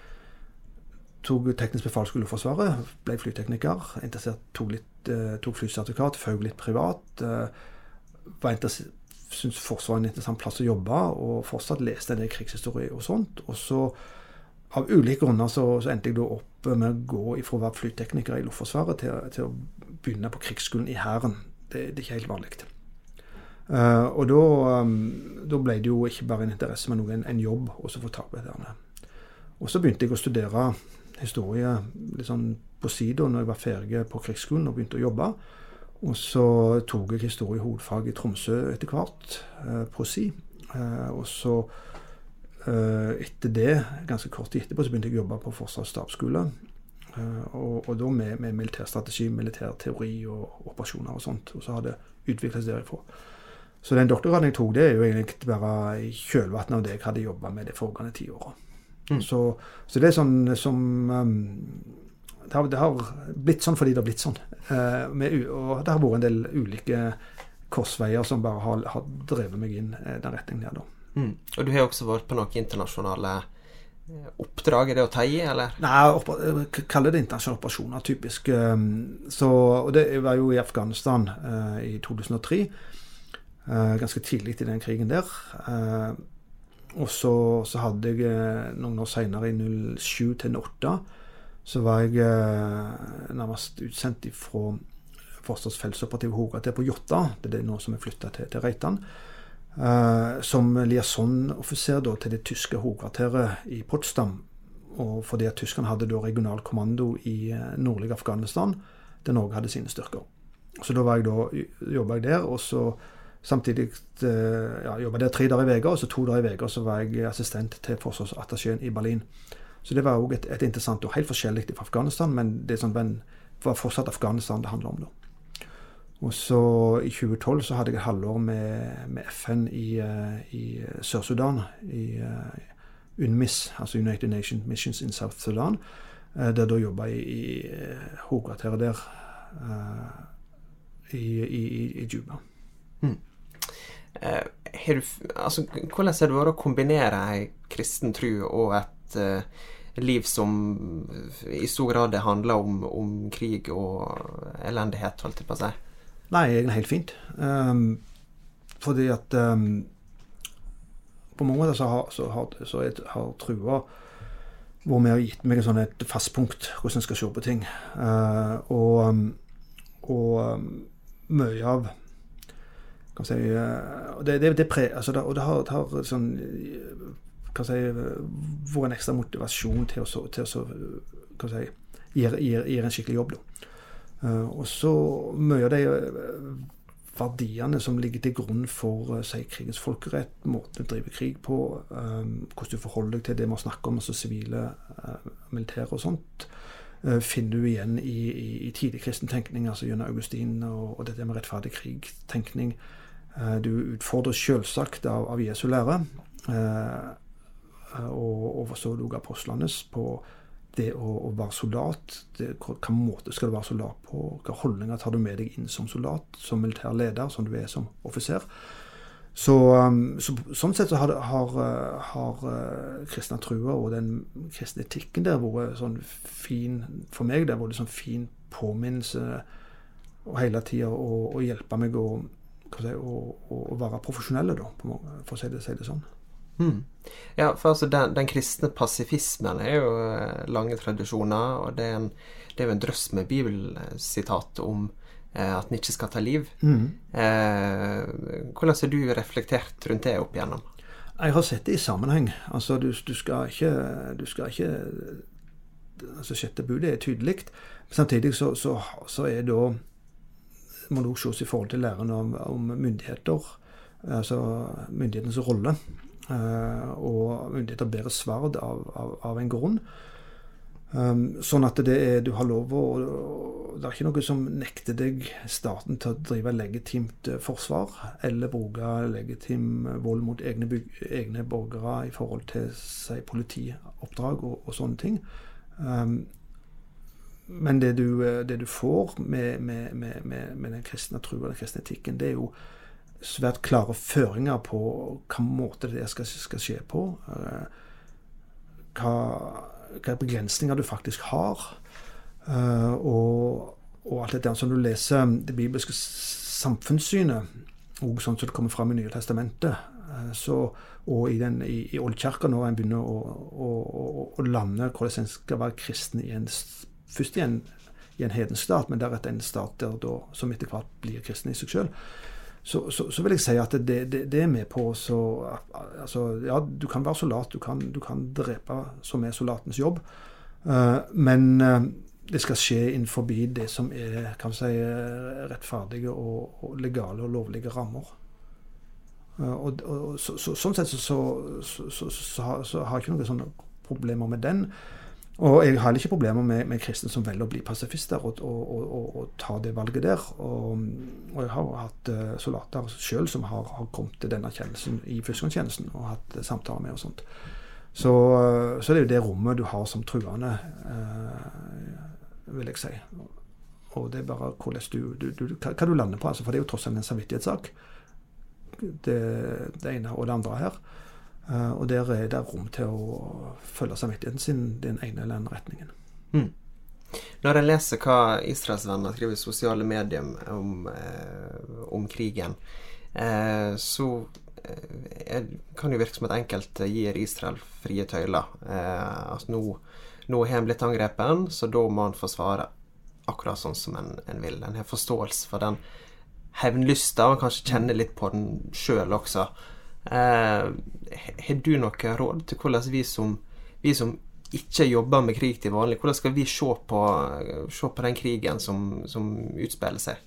tog teknisk befalsskole i Luftforsvaret, ble flytekniker, interessert, tog, litt, tog flysertifikat, føg litt privat, var syntes Forsvaret var en interessant plass å jobbe, og fortsatt leste en del krigshistorie og sånt. Og så, av ulike grunner, så, så endte jeg da opp med å gå ifra å være flytekniker i Luftforsvaret til, til å begynne på krigsskolen i Hæren. Det, det er ikke helt vanlig. Uh, og da, um, da ble det jo ikke bare en interesse, men også en, en jobb å få tak på dette. Og så begynte jeg å studere historie litt sånn på siden når jeg var ferdig på krigsskolen og begynte å jobbe. Og så tok jeg historie hovedfag i Tromsø etter hvert, eh, på si. Eh, og så eh, etter det, ganske kort tid etterpå, så begynte jeg å jobbe på Forsvarets stabsskole. Eh, og, og da med, med militærstrategi, militærteori og operasjoner og sånt. Og så har det utviklet seg derifra. Så den doktorgraden jeg tok, det er jo egentlig bare i kjølvannet av det jeg hadde jobbet med det foregående ti året. Mm. Så, så det er sånn som... Um, Det har, det har blitt sånn fordi det har blitt sånn. Eh, med, og det har vært en del ulike korsveier som bare har, har drevet meg inn eh, den retningen her da. Mm. Og du har også vært på noen internasjonale oppdrag er det å ta i, eller? Nei, jeg kaller det internasjonale operasjoner, typisk. Så, og det var jo i Afghanistan uh, i to tusen og tre, uh, ganske tidlig i den krigen der. Uh, og så, så hadde jeg uh, noen år senere, i null sju til null åtte, så var jeg uh, nærmest utsendt fra Forsvarsfeltsoperativ Hovedkvarter på Jotta, det er det nå som er flyttet til, til Reitan, uh, som liaison-offiser da, til det tyske hovedkvarteret i Potsdam, og fordi at Tyskland hadde da regional kommando i uh, nordlige Afghanistan, der Norge hadde sine styrker. Så da var jeg da, jobbet jeg der, og så samtidig uh, ja, jobbet jeg der tre dager i veka, og så to dager i veka så var jeg assistent til forsvarsattacheen i Berlin. Så det var også et, et interessant og helt forskjellig fra Afghanistan, men det som var fortsatt Afghanistan det handler om da. Og så i tjue tolv så hadde jeg et halvår med, med F N i, uh, i Sør-Sudan, i uh, UNMIS, altså United Nations Missions in South Sudan, uh, der da jobbet jeg i, i uh, hovedkvarteret der, uh, i, i, i Juba. Mm. Uh, du, altså, hvordan er det å kombinere en kristen tro og et uh, liv som i stor grad handler om, om krig og elendighet, holdt jeg på å si? Nei, egentlig helt fint. Um, fordi at um, på mange måter så har, så har, så jeg, har trua hvor vi har gitt meg et, sånn et fast punkt hvordan jeg skal se på ting. Uh, og og um, mye av kan si, uh, det, det, det pre, altså det, og det har, det har sånn, kan si, vært en ekstra motivasjon til å, til å kan si, gir, gir, gir en skikkelig jobb da. Uh, og så mye av de verdiene som ligger til grunn for uh, si, krigens folkerett, måten du driver krig på, um, hvordan du forholder deg til det vi snakker om, altså sivile, uh, militære og sånt, uh, finner du igjen i, i, i tidlig kristen tenkning, altså gjennom Augustin og, og dette med rettferdig krig-tenkning. Uh, du utfordrer selvsagt av, av Jesu lære, uh, og, og så du apostlenes på det å, å være soldat, det, hva måte skal du være soldat på, hva holdninger tar du med deg inn som soldat, som militær leder, som du er som offiser. Så, um, så sånn sett så har, har, har uh, kristne trua og den kristne etikken der vært sånn fin, for meg det har vært sånn fin påminnelse og hele tiden å, å hjelpe meg å, si, å, å være profesjonelle da, på, for å si det, si det sånn. Mm. Ja, for altså den, den kristne pasifismen er jo lange tradisjoner, og det er, en, det er jo en drøss med bibelsitat om eh, at en ikke skal ta liv. Mm. Eh, hvordan har du reflektert rundt det opp igjennom? Jeg har sett det i sammenheng. Altså, du, du skal ikke, du skal ikke altså, sjette budet er tydelig. Samtidig så, så, så er da må det også ses i forhold til læren om, om myndigheter, altså myndighetens rolle. Uh, og myndigheter bærer sverd av, av, av en grunn. Um, sånn at det er, du har lov å, og det er ikke noe som nekter deg staten til å drive legitimt uh, forsvar, eller bruke legitim vold mot egne, byg, egne borgere i forhold til si, politioppdrag og, og sånne ting. Um, men det du, det du får med, med, med, med, med den kristne tro og den kristne etikken, det er jo svært klare føringer på hva måte det skal, skal skje på, hva, hva begrensninger du faktisk har, og, og alt det der som du leser det bibelske samfunnssynet, og sånn som det kommer frem i Nye Testamentet, så, og i, den, i, i Oldkirken når en begynner å, å, å, å lande hvordan en skal være kristen i en, først i en, i en hedensk stat, men deretter en stat der da, som etter hvert blir kristen i seg selv. Så, så, så vil jeg si at det, det, det er med på så, altså, ja, du kan være soldat, du kan, du kan drepe som er soldatens jobb, uh, men uh, det skal skje innenfor det som er, kan vi si, rettferdige og, og legale og lovlige rammer. Uh, og, og så, så, sånn sett så, så, så, så, så, har, så har jeg ikke noen sånne problemer med den. Og jeg har ikke problemer med, med kristne som velger å bli pasifister og, og, og, og, og ta det valget der. Og, og jeg har hatt uh, soldater selv som har, har kommet til denne kjennelsen i førstegangstjenesten og hatt uh, samtaler med og sånt. Så, uh, så det er jo det rommet du har som truende, uh, vil jeg si. Og det er bare hvordan du, du, du, hva, hva du lander på, altså, for det er jo tross alt en samvittighetssak. Det, det ene og det andre her. Uh, og der er det rom til å følge samvittigheten sin den ene eller andre retningen. Mm. Når jeg leser hva Israels venner skriver i sosiale medier om, eh, om krigen, eh, så eh, kan det virke som at enkelte gir Israel frie tøyler. Eh, altså nå, nå har han blitt angrepen, så da må han forsvare akkurat sånn som en, en vil. En har forståelse for den hevnlysta, og kanskje kjenner litt på den selv også. Eh, har du noe råd til hvordan vi som, vi som ikke jobber med krig til vanlig, hvordan skal vi se på, se på den krigen som, som utspiller seg?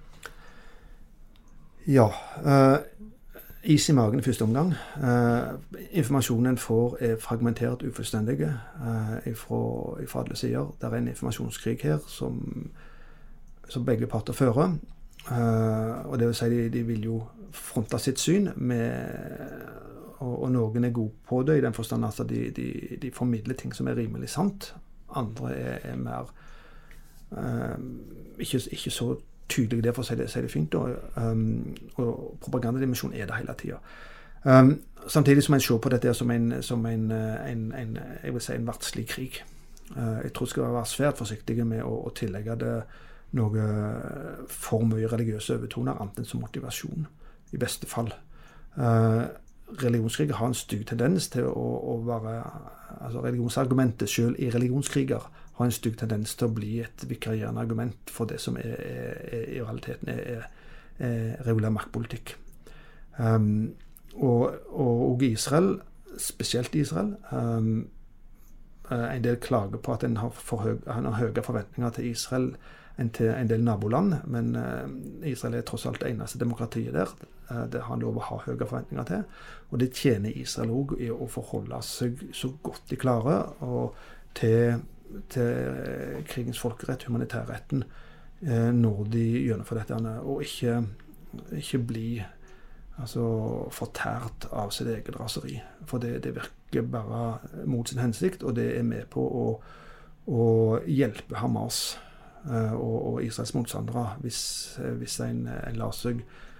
Ja, uh, is i magen i første omgang. Uh, informasjonen får er fragmentert ufullstendige uh, ifra, ifra alle sider. Det er en informasjonskrig her som, som begge parter fører. Uh, og det vil si de, de vil jo fronte sitt syn med, og, og noen er gode på det i den forstand at de, de, de formidler ting som er rimelig sant. Andre er, er mer uh, ikke, ikke så tydelige det, for å si det, si det fint da. Um, og propagandadimensjon er det hele tiden. Um, samtidig som en ser på dette som en, som en, en, en, jeg vil si en verdslig krig. Uh, jeg tror det skal være svært forsiktige med å, å tillegge det noe for mye religiøse overtoner, annet enn som motivasjon, i beste fall. Uh, religionskriger har en stygg tendens til å, å være, altså religionsargumentet selv i religionskriger har en stygg tendens til å bli et vikarierende argument for det som er, er, er, i realiteten er, er, er regulær maktpolitikk. Um, og, og, og Israel, spesielt Israel, um, en del klager på at en har, for høy, en har høye forventninger til Israel enn til en del naboland, men uh, Israel er tross alt det eneste demokratiet der. Uh, det har han lov å ha høye forventninger til, og det tjener Israel også i å forholde seg så godt de klarer og til, til krigens folkerett, humanitærretten, uh, når de gjennomfører dette, og ikke, ikke bli altså, fortært av sitt eget raseri. For det, det virker bare mot sin hensikt, og det er med på å, å hjelpe Hamas Uh, og, og Israels motstandere hvis, uh, hvis en, en lar seg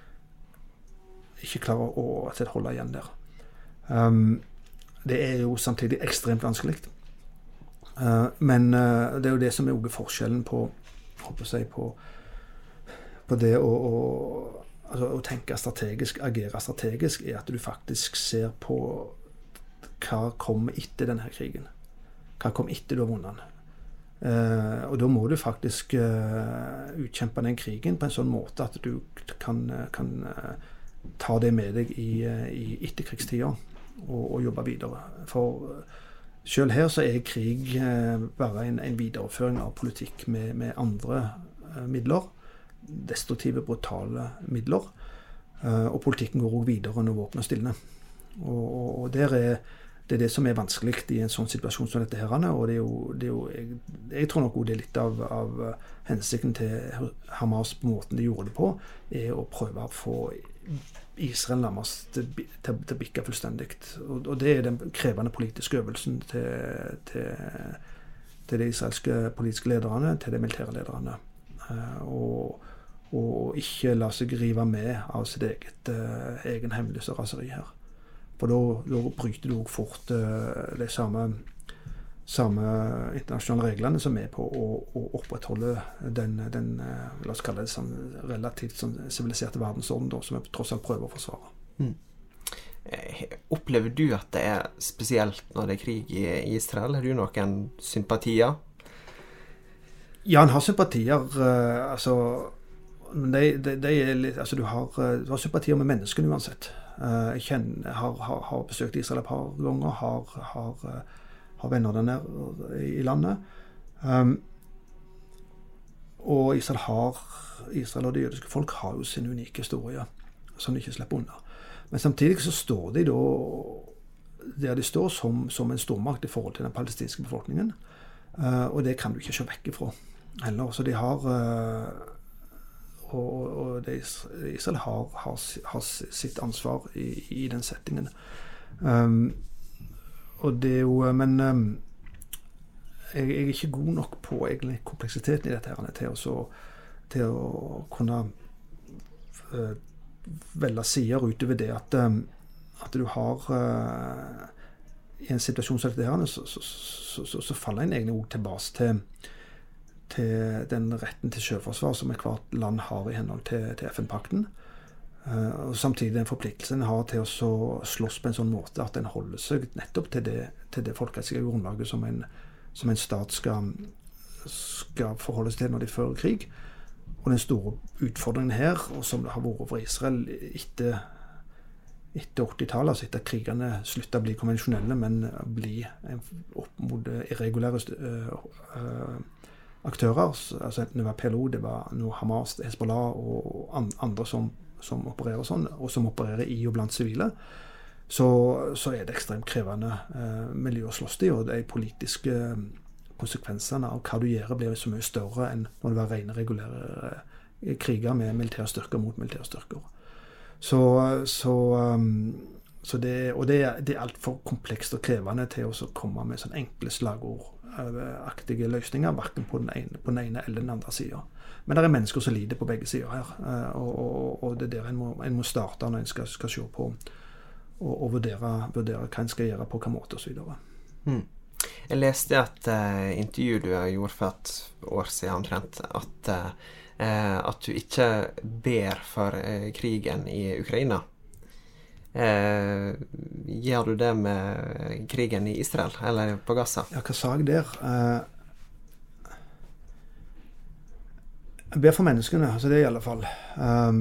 ikke klarer å, å holde igjen der. Um, det er jo samtidig ekstremt vanskelig. Uh, men uh, det er jo det som er også forskjellen på, håper jeg, på, på det å, å, altså, å tenke strategisk, agere strategisk, er at du faktisk ser på hva kommer etter denne krigen. Hva kommer etter du har vunnet den. Uh, og da må du faktisk uh, utkjempe den krigen på en sånn måte at du kan, kan uh, ta det med deg i, uh, i etterkrigstida og, og jobbe videre. For uh, selv her så er krig uh, bare en, en videreføring av politikk med, med andre uh, midler, destruktive, brutale midler, uh, og politikken går også videre når våpnene stilner. Og, og, og der er Det er det som er vanskelig i en sånn situasjon som dette her, og det er jo, det er jo jeg, jeg tror nok det er litt av, av hensikten til Hamas på måten de gjorde det på, er å prøve å få Israel nærmest til, til, til å bikke fullstendig. Og, og det er den krevende politiske øvelsen til, til, til de israelske politiske lederne, til de militære lederne. Og, og ikke la seg rive med av sitt eget egen hemmelige raseri her. For da, da bryter du også fort uh, de samme, samme internasjonale reglene som er på å, å opprettholde den, den uh, la oss kalle det sånn, relativt sånn, siviliserte verdensorden da, som vi tross alt prøver å forsvare. Mm. Opplever du at det er spesielt når det er krig i Israel? Har du noen sympatier? Ja, han har sympatier. Uh, altså, de, de, de er litt, altså, du, har, uh, du har sympatier med menneskene uansett. Uh, jeg kjenner, har, har, har besøkt Israel et par ganger, har, har, uh, har venner der nede i landet. Um, og Israel, har, Israel og det jødiske folk har jo sin unike historie, som de ikke slipper unna. Men samtidig så står de da, der de står som, som en stormakt i forhold til den palestinske befolkningen, uh, og det kan du ikke se vekk ifra heller. Så de har... Uh, og, og det, Israel har, har, har sitt ansvar i, i den settingen. Um, og det er jo, men um, jeg, jeg er ikke god nok på egentlig kompleksiteten i dette her, til å, så, til å kunne uh, velge sider utover det at, um, at du har uh, i en situasjon som dette her, så, så, så, så, så faller en egentlig også tilbake til, til den retten til selvforsvar som hvert land har i henhold til, til F N-pakten. Uh, og samtidig den forpliktelsen en har til å slåss på en sånn måte at en holder seg nettopp til det, til det folkerettslige grunnlaget som en, som en stat skal, skal forholde seg til når de fører krig. Og den store utfordringen her, og som det har vært over Israel etter, etter åttitallet, altså etter at krigene sluttet å bli konvensjonelle, men bli opp mot irregulære uh, aktører, altså enten det var P L O, det var noe Hamas, Hezbollah og andre som, som opererer sånn, og som opererer i og blant sivile, så, så er det ekstremt krevende uh, miljø å slåss i, og det er politiske konsekvensene av hva du gjør blir så mye større enn når det var rene regulære eh, kriger med militære styrker mot militære styrker. Så, så, um, så det, og det, det er alt for komplekst og krevende til å komme med sånne enkle slagordaktige løsninger, hverken på den ene, på den ene eller den andre siden. Men det er mennesker som lider på begge sider her, og, og, og det er der en må, en må starte når en skal, skal se på og, og vurdere, vurdere hva en skal gjøre på hvilken måte og så videre. Mm. Jeg leste et uh, intervju du gjorde for et år siden omtrent, at, uh, at du ikke ber for uh, krigen i Ukraina. Uh, gjør du det med krigen i Israel, eller på Gaza? Ja, hva sa jeg der? Uh, jeg ber for menneskene, altså det i alle fall. Um,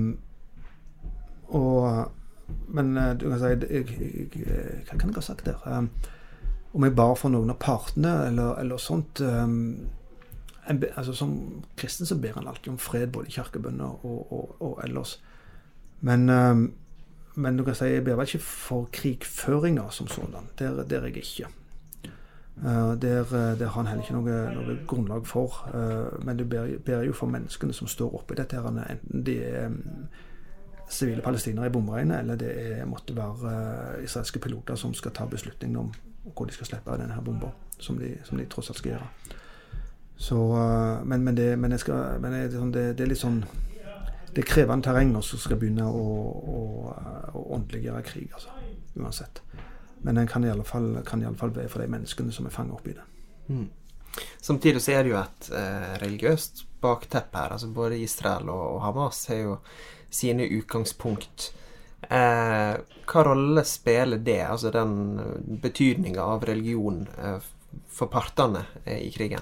og, men uh, du kan si, jeg, jeg, jeg, hva kan jeg ha sagt der? Um, om jeg bare for noen av partene, eller, eller sånt. Um, en, altså som kristen så ber han alltid om fred, både i kirkebønner og, og, og ellers. Men, um, men du kan si, jeg ber vel ikke for krigføringer som sådan. Der, der er jeg ikke. Uh, der, der har han heller ikke noe, noe grunnlag for. Uh, men du ber, ber jo for menneskene som står oppe i dette her, enten de er um, sivile palestinere i bomberegnet, eller det er, måtte være uh, israelske piloter som skal ta beslutningen om hvor de skal slippe av denne her bomber, som de, som de tross alt skal gjøre. Så, uh, men, men, det, men, det, skal, men det, det, det er litt sånn, det er krevende terreng også som skal begynne å, å, å åndeliggjøre krig, altså, uansett. Men den kan i alle fall, kan i alle fall være for de menneskene som er fanget opp i det. Mm. Samtidig så er det jo et eh, religiøst bakteppe her, altså både Israel og, og Hamas har jo sine utgangspunkt. Eh, hva rolle spiller det, altså den betydningen av religion eh, for partene eh, i krigen?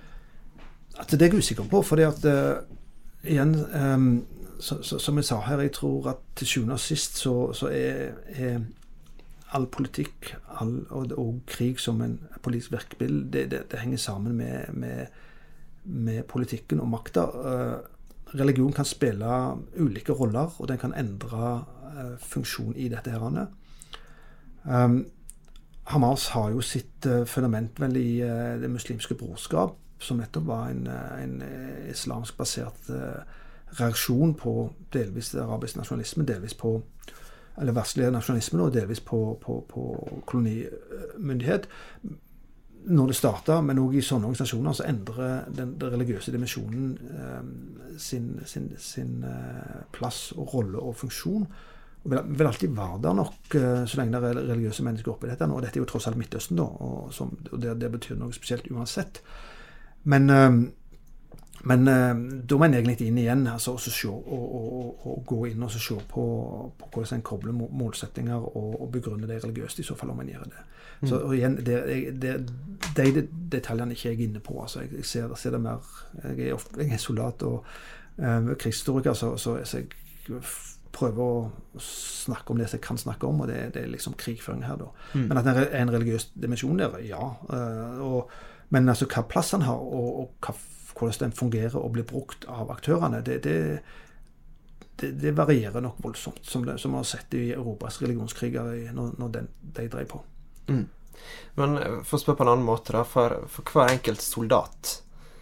At det er jeg usikker på, fordi at uh, igjen, um, så, så, som jeg sa her, jeg tror at til sjuende og sist så, så er, er all politikk all, og, og krig som en politisk virkemiddel, det, det, det henger sammen med, med, med politikken og makta. Uh, religion kan spille ulike roller, og den kan endre funksjon i dette her. Um, Hamas har jo sitt uh, fundament vel i uh, det muslimske brorskap, som nettopp var en, en islamsk basert uh, reaksjon på delvis arabisk nasjonalisme, delvis på eller verdslig nasjonalisme, og delvis på, på, på kolonimyndighet. Når det startet, men også i sånne organisasjoner, så endrer den, den religiøse dimensjonen um, sin, sin, sin uh, plass og rolle og funksjon. Og vil, vil alltid være der nok uh, så lenge det er religiøse mennesker oppe i dette. Og dette er jo tross alt Midtøsten, da, og, som, og det, det betyr noe spesielt uansett. Men, um, men um, da må en egentlig inn igjen, altså, og, se, og, og, og, og gå inn og se på, på hvordan en kobler målsettinger og, og begrunner det religiøst, i så fall om en gjør det. Mm. Så og igjen, det, det, det, de detaljene ikke jeg er inne på. Altså, jeg, jeg ser, ser det mer, jeg er, ofte, jeg er soldat og um, krigshistoriker, så, så, så jeg prøver å snakke om det som jeg kan snakke om, og det, det er liksom krigføring her da. Mm. Men at det er en religiøs dimensjon der, ja. Uh, og, men altså hva plass han har, og, og hva, hvordan den fungerer og blir brukt av aktørene, det, det, det, det varierer nok voldsomt, som, det, som vi har sett i Europas religionskriger når, når den, de drev på. Mm. Men for å spørre på en annen måte da, for, for hver enkelt soldat,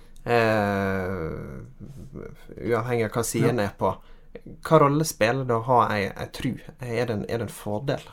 eh, uavhengig av hva siden ja. er på, hva rolle spiller det å ha ei, ei tru? Er det, en, er det en fordel?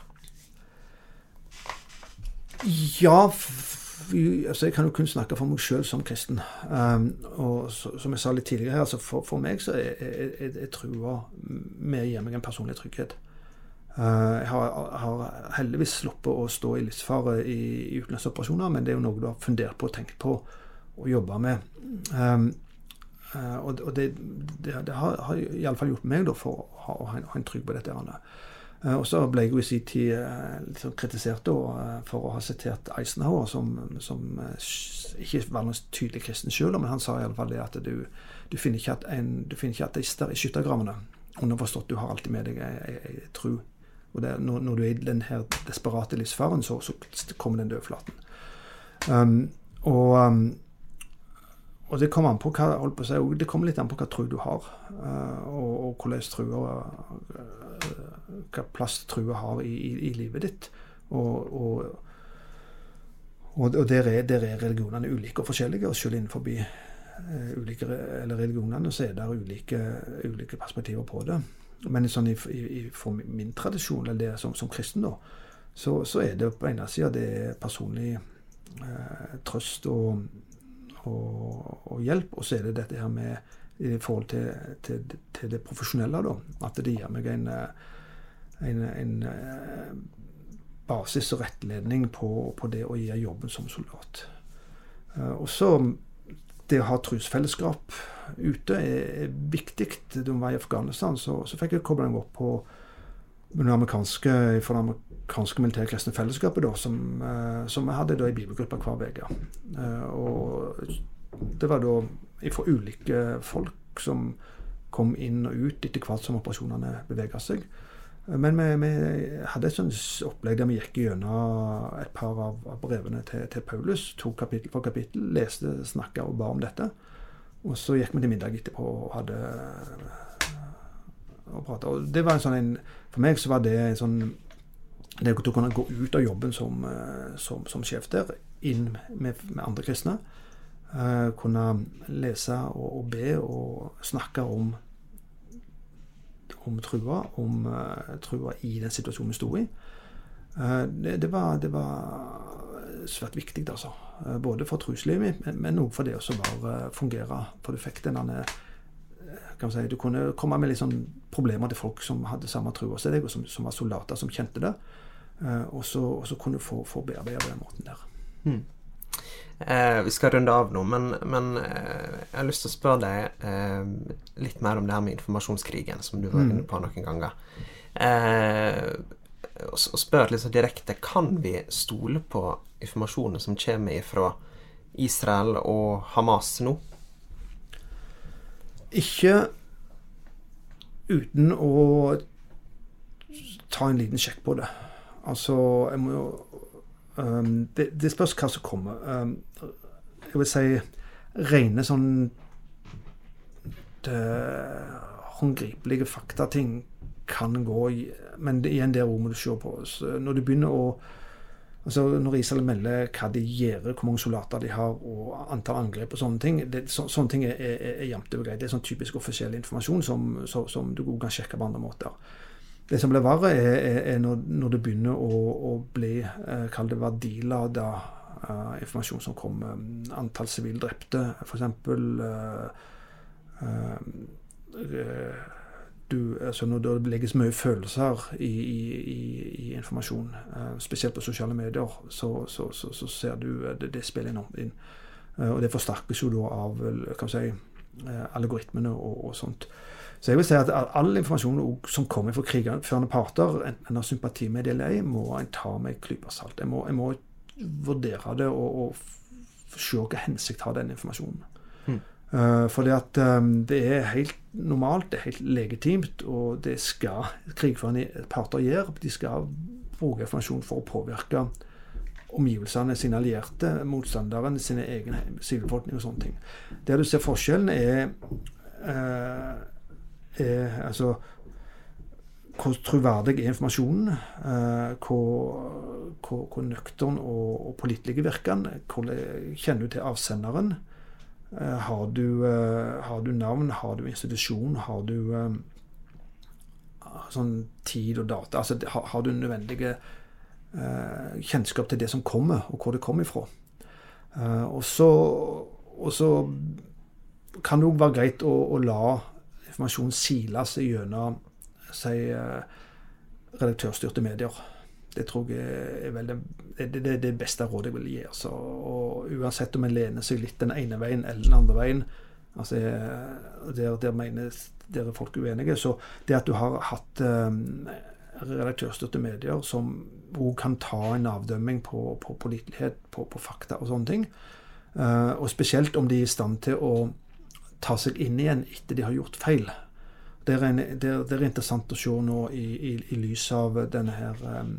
Ja, f- altså jeg kan jo kun snakke for meg selv som kristen. Um, og så, som jeg sa litt tidligere her, altså for, for meg så er, er, er, er trua med gir meg en personlig trygghet. Jeg har, har heldigvis sluppet å stå i livsfare i, i utenlandsoperasjoner, men det er jo noe du har fundert på og tenkt på å jobbe med. Um, uh, og og det, det, det har, har i alle fall gjort meg da, for å ha, å ha, en, ha en trygg på dette. Uh, og så ble jeg jo i sin tid uh, litt sånn kritisert da, uh, for å ha sitert Eisenhower, som, som uh, ikke var noen tydelig kristen selv, men han sa i alle fall det at du, du finner ikke at en, du finner ikke ateister i skyttergravene. Underforstått, du har alltid med deg en tro. Og det, når, når du er i den her desperate livsfaren, så, så kommer den dødflaten. Um, og, um, og det kommer an på hva, holdt på å si, det kommer litt an på hva tro du har, uh, og, og hvordan trua, uh, hva plass trua har i, i, i livet ditt. Og, og, og, og der, er, der er religionene ulike og forskjellige, og selv innenfor uh, ulike eller religionene så er det ulike, ulike perspektiver på det. Men sånn i, i, for min tradisjon, eller det som, som kristen da, så, så er det på ene siden det er personlig eh, trøst og, og, og hjelp, og så er det dette her med i forhold til, til, til det profesjonelle da, at det gir meg en, en, en basis og rettledning på, på det å gjøre jobben som soldat. Eh, og så det å ha trosfellesskap ute er, er viktig. Da jeg var i Afghanistan, så, så fikk jeg koble meg opp på det amerikanske, for det amerikanske militærkristne fellesskapet, da, som, eh, som jeg hadde da i bibelgruppa hver vege. Eh, og det var da fra ulike folk som kom inn og ut etter hvert som operasjonene beveget seg. Men vi, vi hadde et sånt opplegg der vi gikk gjennom et par av, av brevene til, til Paulus, to kapittel for kapittel, leste, snakket og ba om dette. Og så gikk vi til middag etterpå og hadde og pratet. Og det var en sånn, en, for meg så var det en sånn, det å kunne gå ut av jobben som, som, som sjef der, inn med, med andre kristne, uh, kunne lese og, og be og snakke om om trua, om uh, trua i den situasjonen vi stod i. Uh, det, det, var, det var svært viktig, altså. Uh, både for troslivet, men, men også for det å bare uh, fungere. For du fikk denne, kan man si, du kunne komme med litt sånn problemer til folk som hadde samme trua som deg, og som, som var soldater, som kjente det. Uh, og, så, og så kunne du få, få bearbeide på den måten der. Hmm. Eh, vi skal runde av nå, men, men eh, jeg har lyst til å spørre deg eh, litt mer om det her med informasjonskrigen, som du var inne på noen ganger. Eh, og, og spør litt så direkte, kan vi stole på informasjonen som kommer fra Israel og Hamas nå? Ikke uten å ta en liten sjekk på det. Altså, jeg må jo Um, det, det spørs hva som kommer. Um, jeg vil si rene sånn håndgripelige faktating kan gå i, men det, igjen der må du se på. Så når du begynner å altså når Israel melder hva de gjør, hvor mange soldater de har og antall angrep og sånne ting, det, så, sånne ting er, er, er jevnt over greit. Det er sånn typisk offisiell informasjon som, så, som du kan sjekke på andre måter. Det som blir verre er, er, er når, når det begynner å, å bli, eh, kall det verdilada eh, informasjon som kommer. Antall sivile drepte, for eksempel. Eh, eh, du, altså når det legges mye følelser i, i, i, i informasjon, eh, spesielt på sosiale medier, så, så, så, så ser du det, det spiller enormt inn. Eh, og det forsterkes jo da av kan man si, eh, algoritmene og, og sånt. Så jeg vil si at all informasjon som kommer fra krigførende parter, enten har sympati med det eller ei, må en ta med en klype salt. Jeg må, jeg må vurdere det og, og se hva hensikt har den informasjonen. Mm. Uh, fordi at um, det er helt normalt, det er helt legitimt, og det skal krigførende parter gjøre. De skal bruke informasjon for å påvirke omgivelsene, sine allierte, motstanderen, sine egne sivilbefolkning og sånne ting. Der du ser forskjellen er uh, er, altså hvor troverdig er informasjonen, eh, hvor, hvor, hvor nøktern og, og pålitelig virker den, hvor kjenner du til avsenderen, eh, har, du, eh, har du navn, har du institusjon, har du eh, sånn tid og data, altså har, har du nødvendige eh, kjennskap til det som kommer, og hvor det kommer ifra. Eh, og, så, og så kan det jo være greit å, å la informasjon siler seg gjennom si, redaktørstyrte medier. Det tror jeg er vel det, det, det, det beste rådet jeg vil gi. Altså. Og uansett om en lener seg litt den ene veien eller den andre veien, altså, der, der, mener, der er folk uenige, så det at du har hatt um, redaktørstyrte medier som også kan ta en avdømming på, på pålitelighet, på, på fakta og sånne ting, uh, og spesielt om de er i stand til å ta seg inn igjen etter de har gjort feil. Det er, en, det, er, det er interessant å se nå i, i, i lys av denne her um,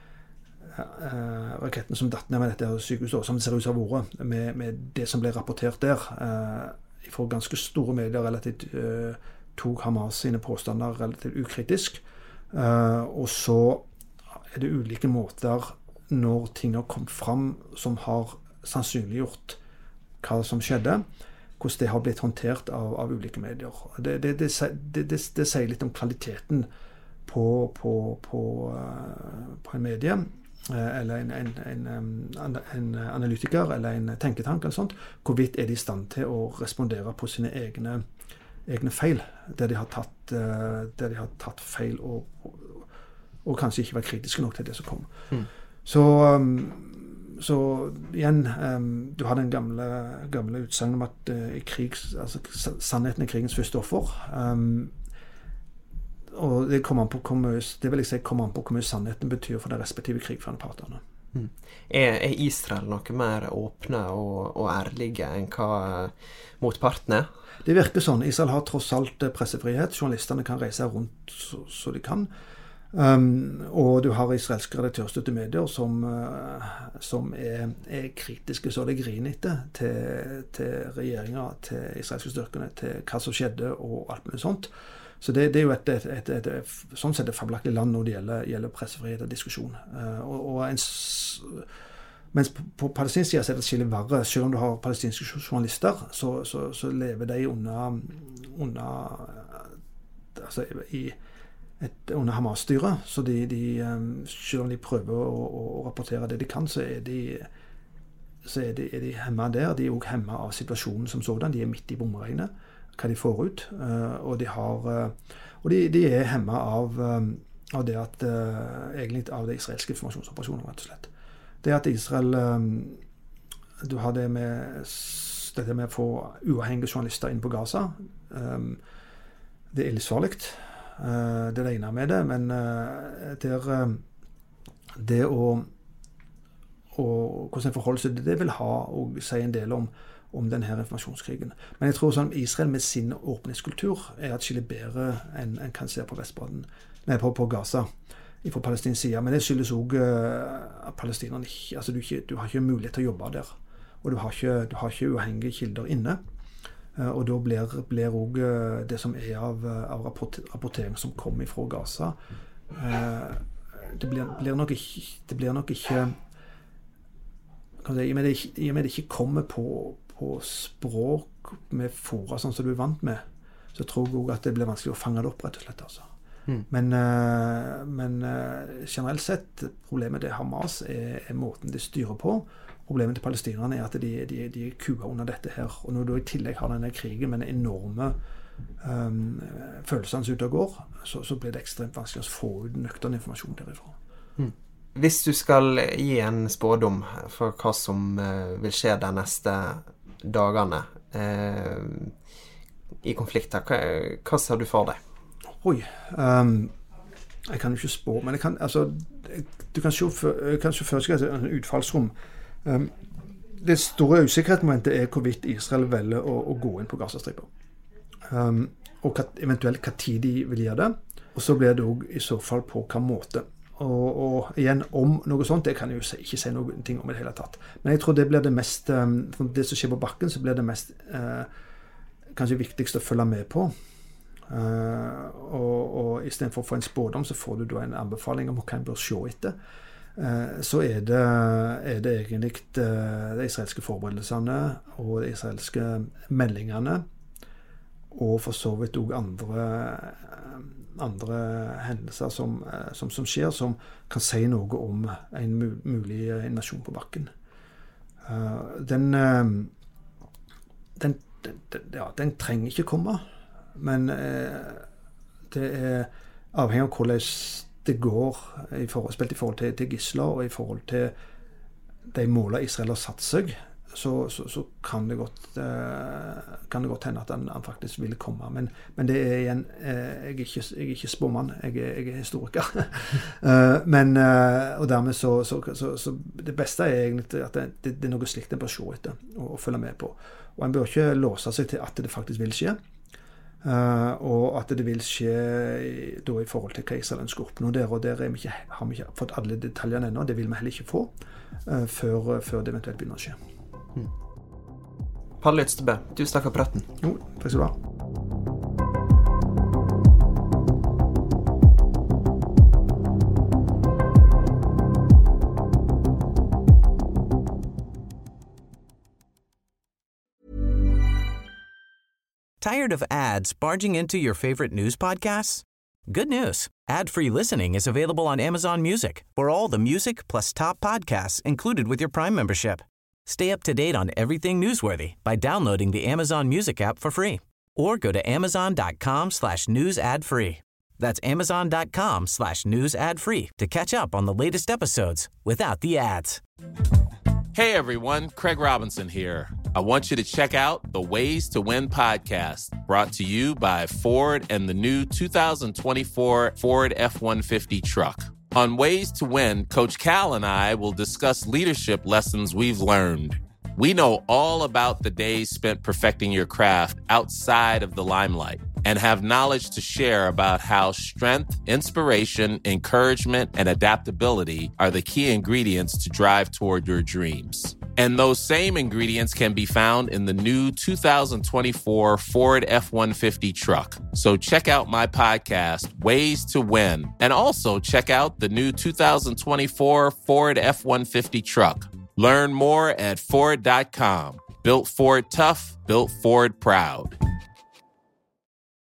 uh, raketten som datt ned med dette sykehuset, som det ser ut som har vært, med, med det som ble rapportert der. Uh, for ganske store medier relativt uh, tok Hamas sine påstander relativt ukritisk. Uh, og så er det ulike måter når ting har kommet fram som har sannsynliggjort hva som skjedde, hvordan det har blitt håndtert av, av ulike medier. Det, det, det, det, det, det sier litt om kvaliteten på, på, på, uh, på en medie, uh, eller en, en, en, um, en analytiker, eller en tenketank, eller sånt. Hvorvidt er de i stand til å respondere på sine egne, egne feil, der de har tatt, uh, der de har tatt feil, og, og, og kanskje ikke var kritiske nok til det som kom. Mm. Så... Um, Så igjen, um, du har den gamle, gamle utsagn om at uh, i krig, altså, sannheten er krigens første offer. Um, og det kommer an på hvor mye, det vil jeg si kommer an på hvor mye sannheten betyr for de respektive krigførende partene. Mm. Er, er Israel noe mer åpne og, og ærlige enn hva motparten er? Det virker sånn. Israel har tross alt pressefrihet. Journalistene kan reise rundt så, så de kan. Um, og du har israelske redaktørstyrte medier som, uh, som er, er kritiske så det griner etter til, til regjeringa, til israelske styrkene, til hva som skjedde og alt mulig sånt. Så det, det er jo et, et, et, et, et sånn sett et fabelaktig land når det gjelder, gjelder pressefrihet og diskusjon. Uh, og, og en, mens på, på palestinsk side er det skillig verre. Selv om du har palestinske journalister, så, så, så lever de under, under altså i Et, under Hamas-styret, så de, de, selv om de prøver å, å rapportere det de kan, så er de, så er de, er de hemmet der. De er også hemmet av situasjonen som sådan. De er midt i bomregnet, hva de får ut. Og de, har, og de, de er hemmet av, av det at, egentlig av det israelske informasjonsoperasjoner, rett og slett. Det at Israel, du har det med, det med å få uavhengige journalister inn på Gaza, det er livsfarlig. Uh, det regner med det, men uh, der, uh, det å, å hvordan en forholder seg, det vil ha og si en del om, om denne informasjonskrigen. Men jeg tror sånn Israel med sin åpningskultur er atskillig bedre enn en kan se på Vestbredden, nei, på, på Gaza, fra palestinsk side. Men det skyldes også uh, at palestinerne ikke, altså du, ikke, du har ikke mulighet til å jobbe der, og du har ikke, du har ikke uavhengige kilder inne. Uh, og da blir, blir også uh, det som er av, av rapport, rapportering som kommer fra Gaza, uh, det, blir, blir nok ikke, det blir nok ikke kan jeg si, i og med det ikke, i og med det ikke kommer på, på språk med fora sånn som du er vant med, så tror jeg også at det blir vanskelig å fange det opp, rett og slett. Altså. Mm. Men, uh, men uh, generelt sett, problemet til Hamas er, er måten de styrer på. Problemet til palestinerne er at de, de, de er kua under dette her. Og når du i tillegg har denne krigen med den enorme um, følelsene som ute og går, så, så blir det ekstremt vanskelig å få ut nøktern informasjon derifra. Mm. Hvis du skal gi en spådom for hva som uh, vil skje de neste dagene uh, i konflikter, hva, hva ser du for deg? Oi, um, jeg kan jo ikke spå, men jeg kan, altså, du kan se for seg et utfallsrom. Um, det store usikkerhetsmomentet er hvorvidt Israel velger å, å gå inn på Gazastripa. Um, og hva, eventuelt hva tid de vil gjøre det. Og så blir det også i så fall på hva måte. Og, og igjen, om noe sånt, det kan jeg jo ikke si noe ting om i det hele tatt. Men jeg tror det blir det mest, um, det som skjer på bakken, så blir det mest uh, kanskje viktigst å følge med på. Uh, og, og i stedet for å få en spådom, så får du da en anbefaling om hva en bør se etter. Så er det, er det egentlig de israelske forberedelsene og de israelske meldingene og for så vidt også andre, andre hendelser som, som, som skjer, som kan si noe om en mulig invasjon på bakken. Den, den, den, ja, den trenger ikke komme, men det er avhengig av hvordan det går, i forhold, spilt i forhold til, til gisler og i forhold til de målene Israel har satt seg, så, så, så kan, det godt, eh, kan det godt hende at han, han faktisk ville komme. Men, men det er igjen, eh, jeg, er ikke, jeg er ikke spåmann, jeg er, jeg er historiker. uh, men, uh, og dermed så, så, så, så det beste er egentlig at det, det, det er noe slikt en bør se etter og, og følge med på. Og en bør ikke låse seg til at det faktisk vil skje. Uh, og at det vil skje i, da i forhold til hva Israel ønsker å oppnå der, og der vi ikke, har vi ikke fått alle detaljene ennå. Det vil vi heller ikke få uh, før, før det eventuelt begynner å skje. Mm. Palle Ytstebø, tusen takk for praten. Jo, takk skal du ha. Tired of ads barging into your favorite news podcasts? Good news. Ad-free listening is available on Amazon Music for all the music plus top podcasts included with your Prime membership. Stay up to date on everything newsworthy by downloading the Amazon Music app for free or go to amazon.com slash news ad free. That's amazon.com slash news ad free to catch up on the latest episodes without the ads. Hey everyone, Craig Robinson here. I want you to check out the Ways to Win podcast, brought to you by Ford and the new two thousand twenty-four Ford F one fifty truck. On Ways to Win, Coach Cal and I will discuss leadership lessons we've learned. We know all about the days spent perfecting your craft outside of the limelight and have knowledge to share about how strength, inspiration, encouragement, and adaptability are the key ingredients to drive toward your dreams. And those same ingredients can be found in the new two thousand twenty-four Ford F one fifty truck. So check out my podcast, Ways to Win, and also check out the new two thousand twenty-four Ford F one fifty truck. Learn more at Ford dot com. Built Ford tough, built Ford proud.